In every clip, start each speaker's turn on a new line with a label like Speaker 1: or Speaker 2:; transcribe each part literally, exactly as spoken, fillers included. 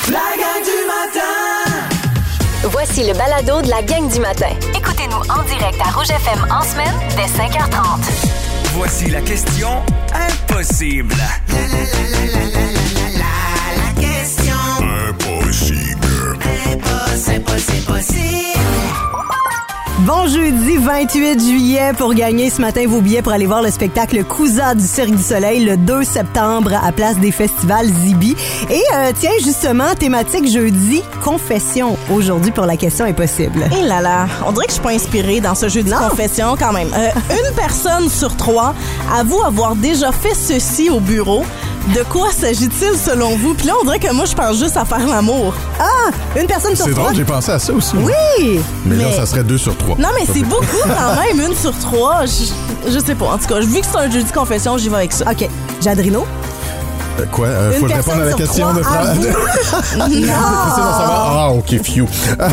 Speaker 1: La gang du matin!
Speaker 2: Voici le balado de la gang du matin.
Speaker 3: Écoutez-nous en direct à Rouge F M en semaine dès cinq heures trente.
Speaker 4: Voici la question impossible.
Speaker 1: La, la, la, la, la, la, la, la question
Speaker 4: Impossible.
Speaker 1: impossible, possible, possible.
Speaker 5: Bon jeudi vingt-huit juillet pour gagner ce matin vos billets pour aller voir le spectacle Cousa du Cirque du Soleil le deux septembre à Place des Festivals Zibi. Et euh, tiens, justement, thématique jeudi, confession aujourd'hui pour la question impossible.
Speaker 6: Et là là, on dirait que je suis pas inspirée dans ce jeu de confession quand même. Euh, une personne sur trois avoue avoir déjà fait ceci au bureau. De quoi s'agit-il selon vous? Puis là, on dirait que moi, je pense juste à faire l'amour.
Speaker 5: Ah, une personne sur
Speaker 7: C'est
Speaker 5: trois.
Speaker 7: drôle, j'ai pensé à ça aussi.
Speaker 5: Oui!
Speaker 7: Mais,
Speaker 6: Mais-
Speaker 7: là, ça serait deux sur trois.
Speaker 6: Non, mais
Speaker 7: Ça
Speaker 6: c'est
Speaker 7: fait-
Speaker 6: beaucoup quand même, une sur trois. Je, je sais pas. En tout cas, vu que c'est un jeu de confession, j'y vais avec ça.
Speaker 5: OK. Jadrino?
Speaker 7: Euh, quoi? Euh,
Speaker 5: Une
Speaker 7: faut
Speaker 5: personne
Speaker 7: répondre à la
Speaker 5: sur
Speaker 7: question
Speaker 5: trois
Speaker 7: de Fran-
Speaker 5: avoue.
Speaker 7: de- C'est d'en savoir. Ah, OK, few.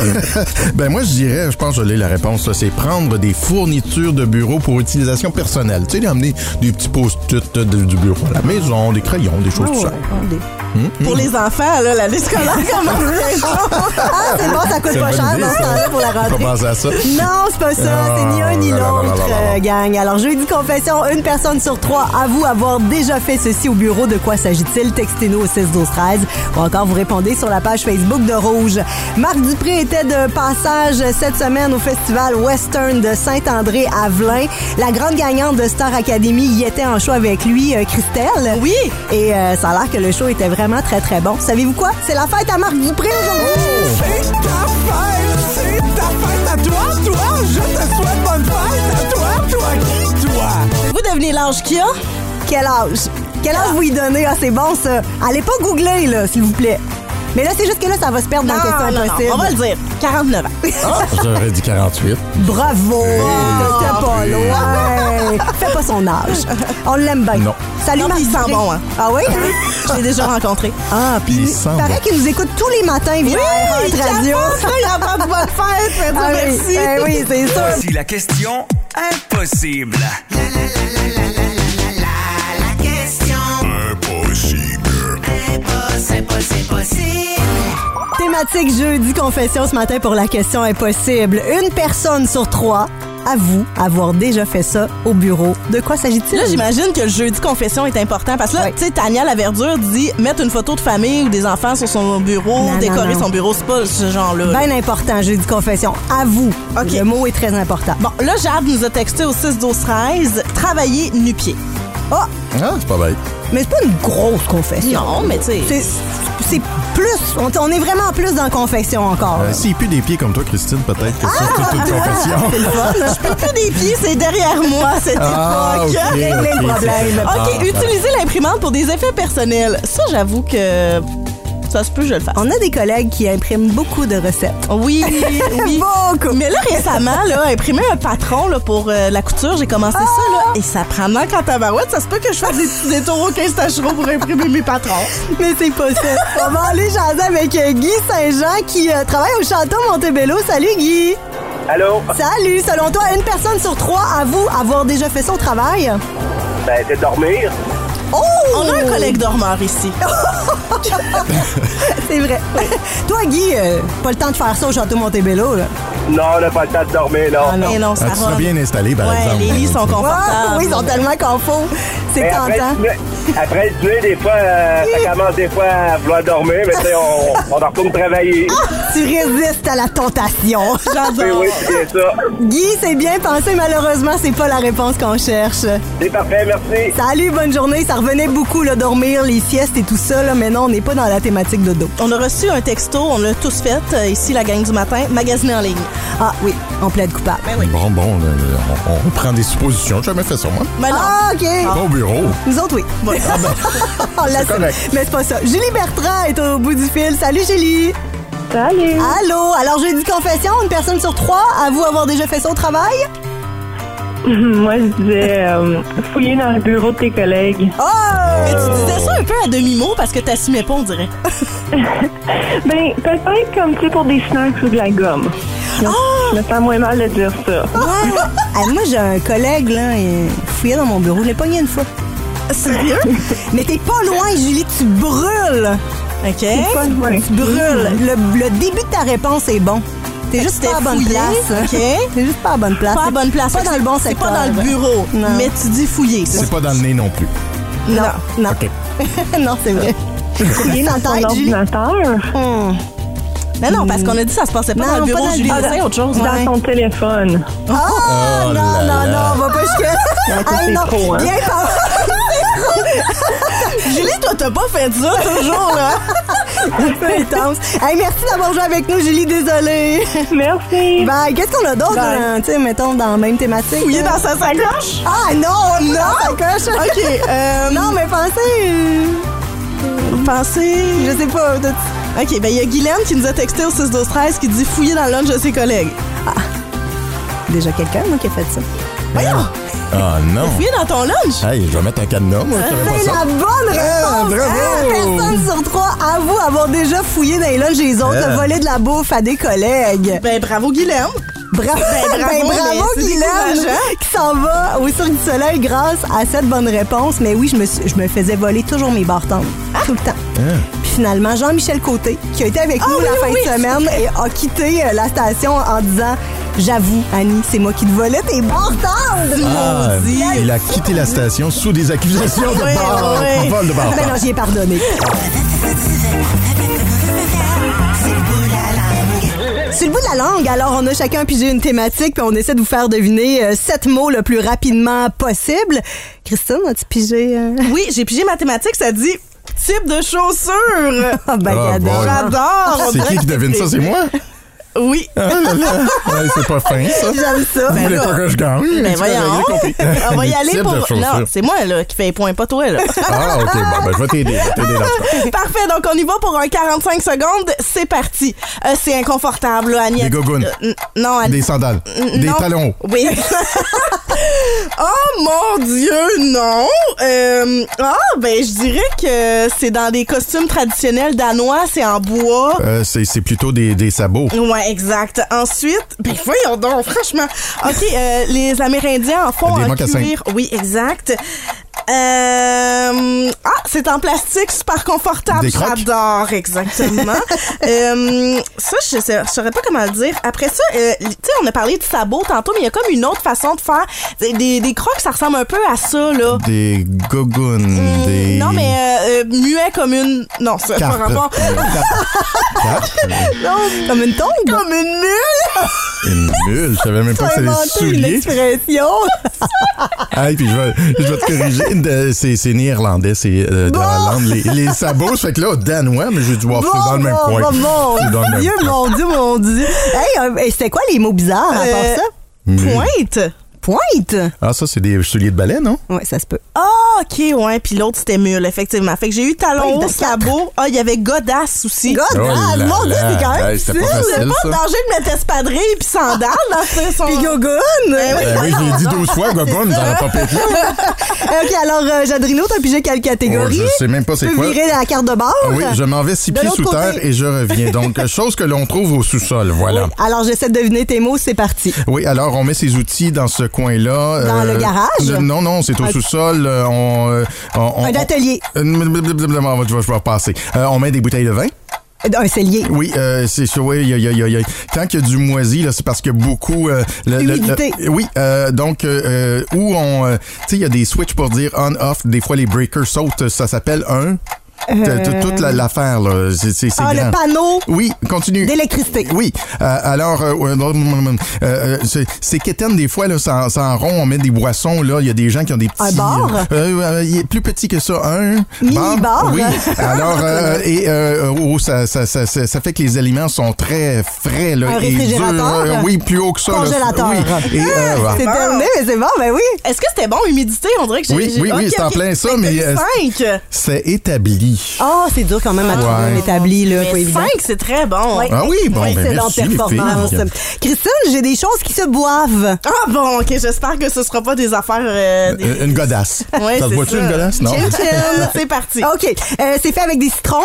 Speaker 7: Ben, moi, je dirais, je pense que je l'ai la réponse, là, c'est prendre des fournitures de bureau pour utilisation personnelle. Tu sais, amener des petits post-it de- du bureau à la maison, des crayons, des choses
Speaker 5: Oh,
Speaker 7: tout ça.
Speaker 5: ouais. Des-
Speaker 6: Pour les enfants, là, l'année scolaire commence bientôt.
Speaker 5: Ah, c'est bon, ça coûte
Speaker 7: C'est
Speaker 5: pas
Speaker 7: une
Speaker 5: cher
Speaker 7: bonne idée,
Speaker 5: dans ce
Speaker 7: ça.
Speaker 5: temps-là pour la
Speaker 7: Faut pas
Speaker 5: rentrée.
Speaker 7: penser à ça.
Speaker 5: Non, c'est pas ça.
Speaker 7: Ah,
Speaker 5: C'est ni un ni
Speaker 7: là, là, là,
Speaker 5: l'autre,
Speaker 7: là, là, là.
Speaker 5: euh, gang. Alors, jeudi confession, une personne sur trois avoue avoir déjà fait ceci au bureau. De quoi s'agit-il? Textez-nous au six douze treize ou encore vous répondez sur la page Facebook de Rouge. Marc Dupré était de passage cette semaine au festival Western de Saint-André-Avelin. La grande gagnante de Star Academy y était en show avec lui, euh, Christelle.
Speaker 6: Oui.
Speaker 5: Et euh, ça a l'air que le show était vraiment très, très bon. Savez-vous quoi? C'est la fête à Marc Dupré aujourd'hui!
Speaker 1: C'est ta fête, c'est ta fête à toi, toi. Je te souhaite bonne fête à toi, toi qui, toi.
Speaker 6: Vous devinez l'âge qu'il y a?
Speaker 5: Quel âge? Quel âge vous y donnez? Ah, c'est bon, ça. Allez pas googler, là, s'il vous plaît. Mais là, c'est juste que là, ça va se perdre dans la question
Speaker 6: non, non,
Speaker 5: impossible.
Speaker 6: on va le dire. quarante-neuf ans.
Speaker 7: Ah, j'aurais dit quarante-huit.
Speaker 5: Bravo! T'étais pas loin! Fais pas son âge. On l'aime bien.
Speaker 7: Non.
Speaker 5: Salut,
Speaker 6: Non,
Speaker 5: Marc
Speaker 6: puis il sent
Speaker 5: Dupré.
Speaker 6: bon, hein.
Speaker 5: Ah oui?
Speaker 6: Je l'ai déjà rencontré.
Speaker 5: Ah, puis
Speaker 7: Il
Speaker 5: il
Speaker 7: sent
Speaker 5: paraît
Speaker 7: bon.
Speaker 5: qu'il nous écoute tous les matins via R un Radio.
Speaker 6: Il a pas de bonne fête. Fais dire
Speaker 5: Ah oui,
Speaker 6: merci.
Speaker 5: ben oui, c'est sûr.
Speaker 4: Voici la question impossible.
Speaker 1: La, la, la, la, la, la, la, la, la question
Speaker 4: Impossible.
Speaker 1: impossible, possible, possible.
Speaker 5: Thématique jeudi confession ce matin pour la question impossible. Une personne sur trois avoue avoir déjà fait ça au bureau. De quoi s'agit-il?
Speaker 6: Là, j'imagine que le jeudi confession est important parce que là,
Speaker 5: Oui.
Speaker 6: tu sais, Tania Laverdure dit mettre une photo de famille ou des enfants sur son bureau,
Speaker 5: Non,
Speaker 6: décorer
Speaker 5: non, non.
Speaker 6: son bureau, c'est pas ce genre-là. là.
Speaker 5: Bien important, jeudi confession. Avoue.
Speaker 6: OK.
Speaker 5: Le mot est très important.
Speaker 6: Bon, là, Jade nous a texté au six douze treize travailler nu-pied.
Speaker 5: Oh,
Speaker 7: Ah, c'est pas bête.
Speaker 5: mais c'est pas une grosse confession.
Speaker 6: Non, mais tu sais.
Speaker 5: C'est, c'est plus. On, on est vraiment plus dans confession encore.
Speaker 7: Euh, S'il pue des pieds comme toi, Christine, peut-être que ça, c'est toute une confession.
Speaker 5: C'est le fun.
Speaker 6: Je peux plus des pieds, c'est derrière moi, cette
Speaker 7: Ah,
Speaker 6: époque.
Speaker 7: ok,
Speaker 5: Régler le
Speaker 7: ok,
Speaker 5: problème.
Speaker 7: c'est-
Speaker 6: OK,
Speaker 7: Ah,
Speaker 6: utiliser l'imprimante pour des effets personnels. Ça, j'avoue que ça se peut, je le fasse.
Speaker 5: On a des collègues qui impriment beaucoup de recettes.
Speaker 6: Oui, oui.
Speaker 5: Beaucoup.
Speaker 6: Mais là, récemment, là, imprimer un patron là, pour euh, la couture, j'ai commencé ça, là, et ça prend dans quand tabarouette. Ça se peut que je fasse des petits détours au quinze tachereaux pour imprimer mes patrons.
Speaker 5: Mais c'est pas ça. On va aller jaser avec euh, Guy Saint-Jean qui euh, travaille au Château Montebello. Salut Guy.
Speaker 8: Allô?
Speaker 5: Salut. Selon toi, une personne sur trois avoue avoir déjà fait ça au travail?
Speaker 8: Ben, c'est dormir.
Speaker 5: Oh!
Speaker 6: On a un collègue dormeur ici.
Speaker 5: C'est vrai. Toi, Guy, euh, pas le temps de faire ça au Château Montebello, là.
Speaker 8: Non, on n'a pas le temps de dormir, non.
Speaker 5: Ah non.
Speaker 6: Et non, ça
Speaker 7: Ah, tu
Speaker 6: va.
Speaker 7: seras bien installé, par
Speaker 6: Ouais,
Speaker 7: exemple.
Speaker 6: les lits sont
Speaker 5: Ah,
Speaker 6: confortables.
Speaker 5: oui, ils sont tellement confos. C'est
Speaker 8: Mais après,
Speaker 5: tentant.
Speaker 8: le dîner- après le dîner, des fois, euh, ça commence des fois à vouloir dormir, mais tu sais, on, on en retourne travailler.
Speaker 5: Tu résistes à la tentation.
Speaker 8: Oui,
Speaker 6: J'adore.
Speaker 8: oui, c'est bien ça.
Speaker 5: Guy, c'est bien pensé. Malheureusement, c'est pas la réponse qu'on cherche.
Speaker 8: C'est parfait, merci.
Speaker 5: Salut, bonne journée. Ça revenait beaucoup, là, dormir, les siestes et tout ça, là, mais non, on n'est pas dans la thématique de dos.
Speaker 6: On a reçu un texto, on l'a tous fait, euh, ici, la gang du matin, magasiner en ligne.
Speaker 5: Ah oui, on plaide coupable.
Speaker 6: Ben oui.
Speaker 7: Bon, bon, là, on, on prend des suppositions. J'ai jamais fait ça, moi.
Speaker 6: Ben non.
Speaker 5: Ah, OK.
Speaker 7: Pas au bureau.
Speaker 5: Nous autres, oui. On l'assume.
Speaker 7: correct.
Speaker 5: Mais c'est pas ça. Julie Bertrand est au bout du fil. Salut, Julie.
Speaker 9: Salut!
Speaker 5: Allô. Alors, jeudi confession, une personne sur trois avoue avoir déjà fait ça au travail?
Speaker 9: Moi, je disais euh, fouiller dans le bureau de tes collègues.
Speaker 5: Oh!
Speaker 6: Mais tu disais ça un peu à demi-mot parce que t'assumais pas, on dirait.
Speaker 9: Ben, peut-être comme, tu sais, pour des snacks ou de la gomme. Donc, je me sens moins mal de dire ça.
Speaker 5: Ouais. Ah, moi, j'ai un collègue, là, il fouillait dans mon bureau. Je l'ai pogné une fois.
Speaker 6: Sérieux?
Speaker 5: Mais t'es pas loin, Julie, tu brûles.
Speaker 6: OK.
Speaker 9: C'est fun, ouais.
Speaker 5: Tu brûles. Le, le début de ta réponse est bon. T'es juste pas à bonne
Speaker 6: fouillé,
Speaker 5: place.
Speaker 6: OK.
Speaker 5: T'es juste pas à bonne place.
Speaker 6: Pas à bonne place.
Speaker 5: Pas dans le bon
Speaker 6: C'est
Speaker 5: secteur.
Speaker 6: pas dans le bureau,
Speaker 5: Non.
Speaker 6: mais tu dis fouiller.
Speaker 7: C'est pas dans le nez non plus.
Speaker 5: Non, non.
Speaker 7: OK.
Speaker 5: non, c'est vrai.
Speaker 9: Fouiller dans ton
Speaker 5: tête, Julie.
Speaker 9: ordinateur,
Speaker 5: Hum.
Speaker 6: Mais non, parce qu'on a dit que ça se passait pas
Speaker 5: Non,
Speaker 6: dans le bureau,
Speaker 5: pas dans le
Speaker 6: Julie.
Speaker 5: bureau.
Speaker 6: C'est autre chose.
Speaker 5: Ouais.
Speaker 9: dans ton téléphone.
Speaker 5: Oh,
Speaker 7: Oh
Speaker 5: non,
Speaker 7: là
Speaker 5: non,
Speaker 7: là.
Speaker 5: non, on va pas jusque.
Speaker 9: ça, c'est
Speaker 5: non,
Speaker 9: trop, hein.
Speaker 5: viens par-
Speaker 6: Julie, toi, t'as pas fait ça toujours, là.
Speaker 5: un peu intense. Hey, merci d'avoir joué avec nous, Julie, désolée.
Speaker 9: Merci.
Speaker 5: Ben, qu'est-ce qu'on a d'autre,
Speaker 9: Bye.
Speaker 5: dans, tu sais, mettons, dans la même thématique?
Speaker 6: Fouiller
Speaker 5: là?
Speaker 6: dans sa sacoche.
Speaker 5: Ah, non, non, ça coche.
Speaker 6: OK. Euh,
Speaker 5: Non, mais pensez, euh,
Speaker 6: pensez...
Speaker 5: je sais pas. t'as-
Speaker 6: OK, ben il y a Guylaine qui nous a texté au six douze treize qui dit fouiller dans le lunch de ses collègues.
Speaker 5: Déjà quelqu'un, moi, qui a fait ça.
Speaker 6: Voyons,
Speaker 7: Ah non.
Speaker 6: fouiller dans ton lunch.
Speaker 7: Hey, je vais mettre un cadenas, moi. Je ferais
Speaker 5: C'est
Speaker 7: pas ça.
Speaker 5: la bonne
Speaker 7: Ah,
Speaker 5: réponse!
Speaker 7: bravo!
Speaker 5: Hein? Personne sur trois avoue avoir déjà fouillé dans les lunchs des autres,
Speaker 7: Ah.
Speaker 5: volé de la bouffe à des collègues.
Speaker 6: Ben bravo Guylaine.
Speaker 5: Bravo,
Speaker 6: Ben, bravo,
Speaker 5: ben, bravo
Speaker 6: mais c'est
Speaker 5: Guylaine,
Speaker 6: décourageant.
Speaker 5: qui s'en va au Cirque du Soleil grâce à cette bonne réponse. Mais oui, je me, suis- je me faisais voler toujours mes bartendes, tout le temps. Puis finalement, Jean-Michel Côté, qui a été avec nous
Speaker 6: oui,
Speaker 5: la fin
Speaker 6: oui,
Speaker 5: de semaine et a quitté euh, la station en disant « J'avoue, Annie, c'est moi qui te volais tes bartendes!
Speaker 7: Ah,
Speaker 6: Maudit.
Speaker 7: il a quitté la station sous des accusations de
Speaker 6: Ouais,
Speaker 7: bar,
Speaker 6: ouais.
Speaker 7: vol de bar.
Speaker 5: Ben non, j'y ai pardonné. Sur le bout de la langue, alors on a chacun pigé une thématique puis on essaie de vous faire deviner euh, sept mots le plus rapidement possible. Christine, as-tu pigé? euh?
Speaker 6: Oui, j'ai pigé mathématiques, ça dit type de chaussures.
Speaker 5: Ah ben,
Speaker 7: Ah,
Speaker 5: j'adore.
Speaker 7: boy.
Speaker 6: J'adore. on
Speaker 7: C'est
Speaker 6: dirait
Speaker 7: qui qui
Speaker 6: que
Speaker 7: devine ça? C'est moi?
Speaker 6: Oui.
Speaker 7: Ah là là. Ouais, c'est pas fin, ça.
Speaker 5: J'aime ça.
Speaker 7: Vous voulez
Speaker 6: là.
Speaker 7: pas que je gagne?
Speaker 6: Ben
Speaker 7: Tu
Speaker 6: voyons.
Speaker 7: as compris.
Speaker 6: On va y
Speaker 7: Des
Speaker 6: aller
Speaker 7: types
Speaker 6: pour...
Speaker 7: de chaussures.
Speaker 6: Non, c'est moi là qui fais les points, pas toi là.
Speaker 7: Ah, OK. Bon, ben, je vais t'aider. Je vais t'aider dans ce cas.
Speaker 6: Parfait, donc on y va pour un quarante-cinq secondes. C'est parti. Euh, c'est inconfortable, là, Annie.
Speaker 7: Des gougounes.
Speaker 6: Euh, n- non, Annie.
Speaker 7: Des sandales.
Speaker 6: N-
Speaker 7: Des
Speaker 6: non.
Speaker 7: talons hauts.
Speaker 6: Oui. Oh mon Dieu, non. Euh, ah, ben je dirais que c'est dans des costumes traditionnels danois, c'est en bois.
Speaker 7: Euh, c'est c'est plutôt des, des sabots.
Speaker 6: Ouais, exact. Ensuite, ben voyons donc, franchement. OK, euh, les Amérindiens en font
Speaker 7: Des
Speaker 6: en
Speaker 7: mocassins.
Speaker 6: cuir. Oui, exact. Euh, ah, c'est en plastique, super confortable.
Speaker 7: Des crocs.
Speaker 6: J'adore, exactement. euh, ça, je sais, je saurais pas comment le dire. Après ça, euh, tu sais, on a parlé de sabots tantôt, mais il y a comme une autre façon de faire. Des, des, des crocs, ça ressemble un peu à ça, là.
Speaker 7: Des gougounes. Des...
Speaker 6: Non, mais euh, euh, muet comme une... Non, ça n'a pas
Speaker 7: Carpe.
Speaker 6: rapport.
Speaker 7: Euh, carpe. Carpe.
Speaker 5: Non, comme une tombe?
Speaker 6: Comme une mule!
Speaker 7: Une bulle. Je savais même pas que
Speaker 5: T'as
Speaker 7: c'était des
Speaker 5: inventé une
Speaker 7: souliers.
Speaker 5: expression.
Speaker 7: Ah, puis je vais, je vais te corriger. De- C'est c'est néerlandais, c'est euh, de
Speaker 5: Bon.
Speaker 7: la Hollande. Les, les sabots, ça fait que là, danois, mais j'ai dû voir c'est dans le même
Speaker 5: bon,
Speaker 7: coin.
Speaker 5: bon, bon.
Speaker 7: C'est dans le même
Speaker 5: Dieu,
Speaker 7: coin.
Speaker 5: mon Dieu, mon Dieu. Hey, euh, hey, c'était quoi les mots bizarres à
Speaker 6: Euh,
Speaker 5: part ça?
Speaker 6: Pointe!
Speaker 5: Pointe?
Speaker 7: Ah, ça, c'est des souliers de balai, non?
Speaker 5: Ouais, ça se peut.
Speaker 6: Ah, OK, ouais. Puis l'autre, c'était mule, effectivement. Fait que j'ai eu talon
Speaker 5: Ouais,
Speaker 6: haut,
Speaker 5: de
Speaker 6: sabot. Ah, il y avait godasse aussi.
Speaker 5: God,
Speaker 7: Oh
Speaker 5: ah,
Speaker 7: là
Speaker 5: mon Dieu,
Speaker 7: là.
Speaker 5: c'est quand même
Speaker 7: Hey, c'était pas
Speaker 5: difficile.
Speaker 7: facile.
Speaker 6: C'est pas
Speaker 7: ça.
Speaker 6: danger de mettre espadrille puis sandales dans ce son.
Speaker 5: Puis gogoune.
Speaker 6: Ben oui.
Speaker 7: Ben oui, je l'ai dit douze fois, Gogoun, dans la papette là.
Speaker 5: OK, alors, euh, Jadrino, t'as pigé quelle catégorie?
Speaker 7: Oh, je sais même pas c'est
Speaker 5: Tu peux
Speaker 7: quoi.
Speaker 5: virer la carte de bord?
Speaker 7: Ah oui, je m'en vais six
Speaker 5: De
Speaker 7: pieds
Speaker 5: l'autre
Speaker 7: sous
Speaker 5: côté.
Speaker 7: terre et je reviens. Donc, chose que l'on trouve au sous-sol, voilà.
Speaker 5: Oui. Alors, j'essaie de deviner tes mots, c'est parti.
Speaker 7: Oui, alors on met ses outils dans ce coin-là.
Speaker 5: Dans le garage?
Speaker 7: euh, non, non, c'est au
Speaker 5: Un-
Speaker 7: sous-sol. euh, on, euh, on, on-
Speaker 5: Un atelier.
Speaker 7: on- euh, je vais je vais repasser. Euh, on met des bouteilles de vin.
Speaker 5: Un cellier.
Speaker 7: Oui, euh, c'est ça. Oui, il y a, il y a, il y a- il y a- quand il y a du moisi, là, c'est parce qu'il y a beaucoup. Euh, le- le-
Speaker 5: Humidité.
Speaker 7: le- oui, euh, donc euh, où on, euh, tu sais, il y a des switches pour dire on/off. Des fois, les breakers sautent. Ça s'appelle un. T- t- Toute la- l'affaire là, c'est c'est c'est
Speaker 5: Ah,
Speaker 7: grand.
Speaker 5: le panneau
Speaker 7: Oui, continue.
Speaker 5: d'électricité.
Speaker 7: Oui. Euh, alors, euh, euh, euh, euh, c'est- c'est quétaine des fois, là, ça, ça en rond, on met des boissons, là. Il y a des gens qui ont des petits...
Speaker 5: Un bar?
Speaker 7: Euh, euh, il est plus petit que ça, un...
Speaker 5: Mini-bar?
Speaker 7: Oui. Alors, euh, et euh, oh, ça, ça, ça, ça, ça fait que les aliments sont très frais, là.
Speaker 5: Un
Speaker 7: et
Speaker 5: réfrigérateur?
Speaker 7: durs. Euh, oui, plus haut que ça. là.
Speaker 5: Congélateur.
Speaker 7: Oui. Et, euh, voilà.
Speaker 5: C'est terminé, mais c'est bon, ben oui.
Speaker 6: Est-ce que c'était bon, humidité? On dirait que j'ai...
Speaker 7: Oui,
Speaker 6: j'ai-
Speaker 7: oui, oui,
Speaker 6: OK,
Speaker 7: c'est en
Speaker 6: OK.
Speaker 7: plein ça,
Speaker 6: Fait que
Speaker 7: mais,
Speaker 6: t'as eu
Speaker 7: euh,
Speaker 6: cinq.
Speaker 7: C'est établi.
Speaker 5: Ah, c'est dur quand même à trouver
Speaker 7: Ouais.
Speaker 5: un établi, là. pas
Speaker 6: Mais
Speaker 5: évident.
Speaker 6: cinq, c'est très bon.
Speaker 5: Ouais.
Speaker 7: Ah oui, bon, ben
Speaker 5: Excellente
Speaker 7: merci, les
Speaker 5: performance.
Speaker 7: filles.
Speaker 5: Christine, j'ai des choses qui se boivent.
Speaker 6: Ah bon, OK, j'espère que ce sera pas des affaires... euh, des-
Speaker 7: Euh, Une godasse.
Speaker 6: Ouais,
Speaker 7: ça te
Speaker 6: c'est
Speaker 7: voit-tu
Speaker 6: ça.
Speaker 7: une godasse? Non.
Speaker 5: Chin chin.
Speaker 6: C'est parti.
Speaker 5: OK. Euh, c'est fait avec des citrons.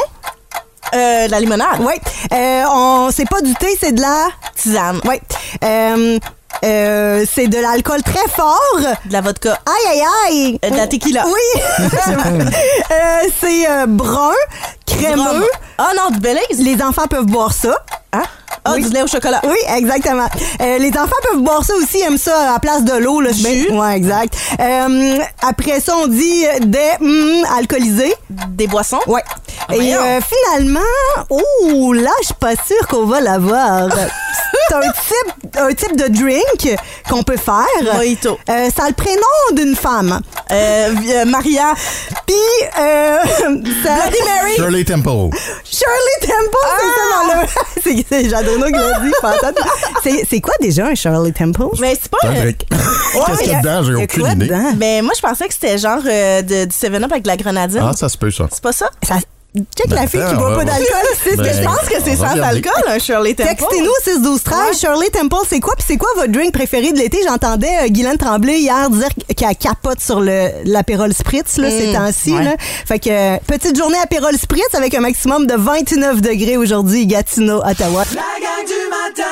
Speaker 6: Euh, la limonade.
Speaker 5: Oui. Euh, on, c'est pas du thé, c'est de la
Speaker 6: Tisane.
Speaker 5: Oui. Euh, euh, c'est de l'alcool très fort.
Speaker 6: De la vodka.
Speaker 5: Aïe, aïe, aïe.
Speaker 6: Euh, de la tequila.
Speaker 5: Oui. euh, c'est euh, brun, crémeux.
Speaker 6: Rhum. Ah non, du Baileys?
Speaker 5: Les enfants peuvent boire ça.
Speaker 6: Hein? Ah,
Speaker 5: oui.
Speaker 6: Du lait au chocolat.
Speaker 5: Oui, exactement. Euh, les enfants peuvent boire ça aussi, aiment ça à la place de l'eau. Là,
Speaker 6: Jus.
Speaker 5: Ouais, exact. Euh, après ça, on dit des mm, alcoolisés.
Speaker 6: Des boissons?
Speaker 5: Ouais.
Speaker 6: Ah,
Speaker 5: Et euh, finalement, oh, là, je suis pas sûre qu'on va l'avoir. C'est un type, un type de drink qu'on peut faire.
Speaker 6: Mojito.
Speaker 5: Euh, ça a le prénom d'une femme.
Speaker 6: Euh, euh, Maria.
Speaker 5: Puis, euh, ça...
Speaker 6: Bloody Mary.
Speaker 7: Shirley Temple.
Speaker 5: Shirley Temple,
Speaker 6: Ah!
Speaker 5: c'est ça dans le... c'est, c'est Jadrona qui l'a dit, fantastique. c'est, c'est quoi déjà un Shirley Temple?
Speaker 6: Mais c'est pas
Speaker 7: C'est un
Speaker 6: un...
Speaker 7: drink.
Speaker 5: Ouais,
Speaker 7: Qu'est-ce qu'il y a dedans? J'ai
Speaker 5: y a
Speaker 7: aucune
Speaker 5: quoi
Speaker 7: idée.
Speaker 5: dedans?
Speaker 6: Mais moi, je pensais que c'était genre euh, de, du seven up avec de la grenadine.
Speaker 7: Ah, ça se peut, ça.
Speaker 6: C'est pas ça?
Speaker 5: Ça... Check
Speaker 7: Ben,
Speaker 5: la fille qui
Speaker 7: attends,
Speaker 5: boit
Speaker 7: on
Speaker 5: pas
Speaker 7: va-
Speaker 5: d'alcool, c'est ce que
Speaker 7: Ben,
Speaker 5: je
Speaker 6: Je
Speaker 5: pense.
Speaker 6: pense que c'est
Speaker 7: on va
Speaker 6: sans
Speaker 7: regarder.
Speaker 6: alcool, un Shirley Temple.
Speaker 5: Textez-nous au six douze treize.
Speaker 6: Ouais.
Speaker 5: Shirley Temple, c'est quoi? Puis c'est quoi votre drink préféré de l'été? J'entendais euh, Guylaine Tremblay hier dire qu'elle capote sur le, l'apérole spritz là,
Speaker 6: Mm,
Speaker 5: ces temps-ci.
Speaker 6: ouais.
Speaker 5: Là. Fait que euh, petite journée apérole spritz avec un maximum de vingt-neuf degrés aujourd'hui, Gatineau, Ottawa.
Speaker 1: La gang du matin.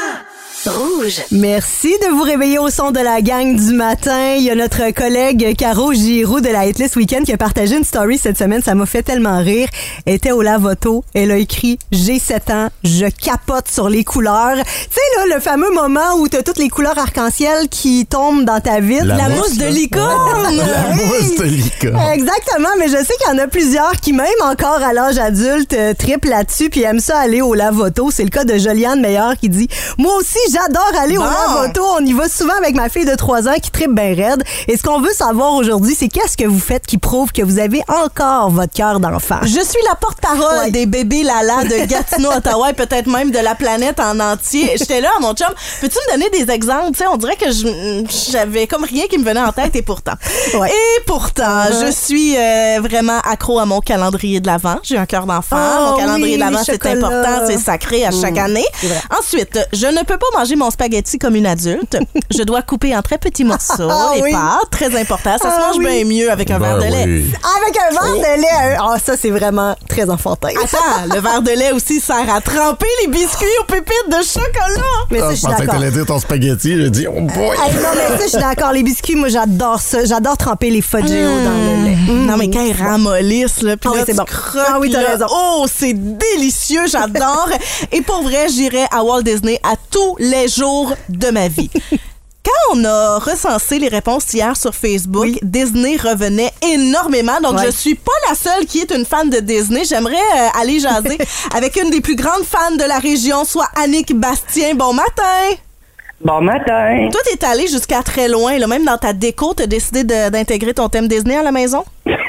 Speaker 2: Rouge.
Speaker 5: Merci de vous réveiller au son de la gang du matin. Il y a notre collègue Caro Giroux de la Hitlist Weekend qui a partagé une story cette semaine. Ça m'a fait tellement rire. Elle était au lave-auto. Elle a écrit « J'ai sept ans, je capote sur les couleurs ». Tu sais, là, le fameux moment où t'as toutes les couleurs arc-en-ciel qui tombent dans ta vitre.
Speaker 7: La
Speaker 5: La
Speaker 7: mousse,
Speaker 5: mousse de
Speaker 7: là.
Speaker 5: licorne.
Speaker 7: La
Speaker 5: Oui.
Speaker 7: mousse de licorne.
Speaker 5: Exactement, mais je sais qu'il y en a plusieurs qui, même encore à l'âge adulte, euh, trippent là-dessus puis aiment ça aller au lave-auto. C'est le cas de Joliane Meilleur qui dit « Moi aussi, j'adore aller au
Speaker 6: Bon.
Speaker 5: lave-auto. On y va souvent avec ma fille de trois ans qui trippe bien raide. » Et ce qu'on veut savoir aujourd'hui, c'est qu'est-ce que vous faites qui prouve que vous avez encore votre cœur d'enfant.
Speaker 6: Je suis la porte-parole
Speaker 5: Ouais.
Speaker 6: des bébés Lala de Gatineau, Ottawa et peut-être même de la planète en entier. J'étais là, mon chum. Peux-tu me donner des exemples? Tu sais, on dirait que je- j'avais comme rien qui me venait en tête et pourtant.
Speaker 5: Ouais.
Speaker 6: Et pourtant,
Speaker 5: Uh-huh.
Speaker 6: je suis euh, vraiment accro à mon calendrier de l'Avent. J'ai un cœur d'enfant.
Speaker 5: Oh,
Speaker 6: mon calendrier
Speaker 5: oui,
Speaker 6: de l'Avent,
Speaker 5: les
Speaker 6: c'est
Speaker 5: chocolats.
Speaker 6: important, c'est sacré à chaque
Speaker 5: Mmh,
Speaker 6: année.
Speaker 5: c'est vrai.
Speaker 6: Ensuite, je ne peux pas manger mon spaghetti comme une adulte. Je dois couper en très petits morceaux
Speaker 5: Ah
Speaker 6: les
Speaker 5: oui.
Speaker 6: pâtes. Très important. Ça
Speaker 5: Ah
Speaker 6: se mange
Speaker 5: oui.
Speaker 6: bien mieux avec un
Speaker 7: Ben
Speaker 6: verre de lait.
Speaker 7: oui.
Speaker 5: Avec un verre de lait. Ah, ça, c'est vraiment très enfantin.
Speaker 6: Attends, le verre de lait aussi sert à tremper les biscuits aux pépites de chocolat.
Speaker 5: Mais ça,
Speaker 7: Ah,
Speaker 5: je
Speaker 7: je
Speaker 5: suis
Speaker 7: pensais que
Speaker 5: d'accord.
Speaker 7: t'allais dire ton spaghetti. J'ai dit, oh boy.
Speaker 5: Hey, non, mais ça, je suis d'accord. Les biscuits, moi, j'adore ça. J'adore tremper les fudge Oreos dans le lait.
Speaker 6: Non, mais quand ils ramollissent, là, puis
Speaker 5: Ah oui,
Speaker 6: là,
Speaker 5: c'est
Speaker 6: tu
Speaker 5: bon.
Speaker 6: croques,
Speaker 5: Ah oui, t'as
Speaker 6: là.
Speaker 5: raison.
Speaker 6: Oh, c'est délicieux, j'adore. Et pour vrai, j'irai à Walt Disney à tous les jours de ma vie. Quand on a recensé les réponses hier sur Facebook,
Speaker 5: Oui.
Speaker 6: Disney revenait énormément. Donc,
Speaker 5: Ouais.
Speaker 6: je suis pas la seule qui est une fan de Disney. J'aimerais euh, aller jaser avec une des plus grandes fans de la région, soit Annick Bastien. Bon matin!
Speaker 8: Bon matin.
Speaker 6: Toi, t'es allé jusqu'à très loin, là, même dans ta déco, t'as décidé de- d'intégrer ton thème Disney à la maison?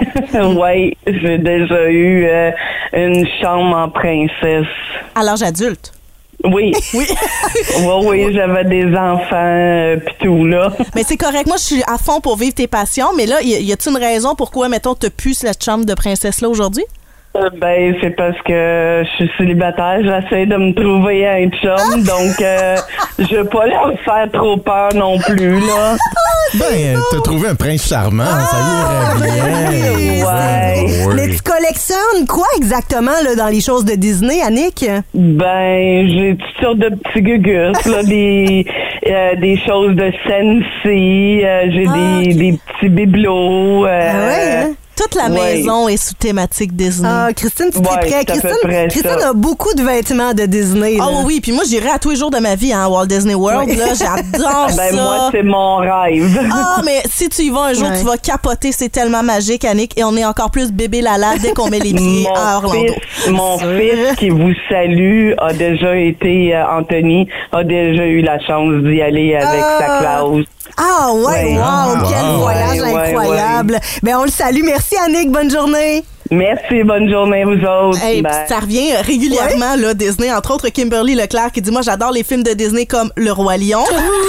Speaker 8: Oui, j'ai déjà eu euh, une chambre en princesse.
Speaker 6: À l'âge adulte.
Speaker 8: Oui.
Speaker 6: Oui.
Speaker 8: Oui, oui, j'avais des enfants euh, pis tout, là.
Speaker 6: Mais c'est correct. Moi, je suis à fond pour vivre tes passions. Mais là, y, y a-t-il une raison pourquoi, mettons, t'as pu cette chambre de princesse-là aujourd'hui?
Speaker 8: Euh, Ben, c'est parce que je suis célibataire. J'essaie de me trouver un chum, donc euh, je veux pas leur faire trop peur non plus, là.
Speaker 7: Ben, t'as trouvé un prince charmant. ça irait bien.
Speaker 8: Ouais.
Speaker 7: Oui.
Speaker 5: Mais tu collectionnes quoi exactement là, dans les choses de Disney, Annick?
Speaker 8: Ben, j'ai toutes sortes de petits gugus, là, des, euh, des choses de Sensi, euh, j'ai
Speaker 5: Ah,
Speaker 8: des,
Speaker 5: ok.
Speaker 8: des petits bibelots. Euh,
Speaker 5: Ah ouais, hein?
Speaker 6: Toute la
Speaker 8: Ouais.
Speaker 6: maison est sous thématique Disney.
Speaker 5: Ah, Christine, tu
Speaker 8: Ouais,
Speaker 5: t'es prêt.
Speaker 8: c'est à peu
Speaker 5: Christine,
Speaker 8: près
Speaker 5: Christine
Speaker 8: ça.
Speaker 5: a beaucoup de vêtements de Disney. là.
Speaker 6: Oh oui, puis moi, j'irai à tous les jours de ma vie hein, à Walt Disney World.
Speaker 5: Ouais.
Speaker 6: Là, j'adore
Speaker 8: Ben,
Speaker 6: ça.
Speaker 8: moi, c'est mon rêve.
Speaker 6: Ah, mais si tu y vas un jour,
Speaker 5: Ouais.
Speaker 6: tu vas capoter. C'est tellement magique, Annick. Et on est encore plus bébé Lala dès qu'on met les pieds à
Speaker 8: Mon
Speaker 6: Orlando.
Speaker 8: fils, mon fils qui vous salue a déjà été, euh, Anthony, a déjà eu la chance d'y aller avec
Speaker 5: Ah.
Speaker 8: sa classe.
Speaker 5: Ah ouais,
Speaker 8: Ouais.
Speaker 5: wow,
Speaker 7: Ah,
Speaker 5: quel
Speaker 7: wow.
Speaker 5: voyage
Speaker 8: Ouais, ouais,
Speaker 5: incroyable. Ben on le salue. Merci Annick, bonne journée.
Speaker 8: Merci, bonne journée vous autres.
Speaker 6: Hey,
Speaker 8: Bye.
Speaker 6: pis ça revient régulièrement, là, Disney. Entre autres, Kimberly Leclerc qui dit « Moi, j'adore les films de Disney comme Le Roi Lion. »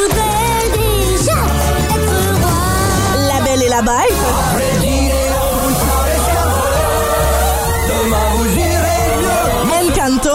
Speaker 6: La Belle et la Bête. Encanto.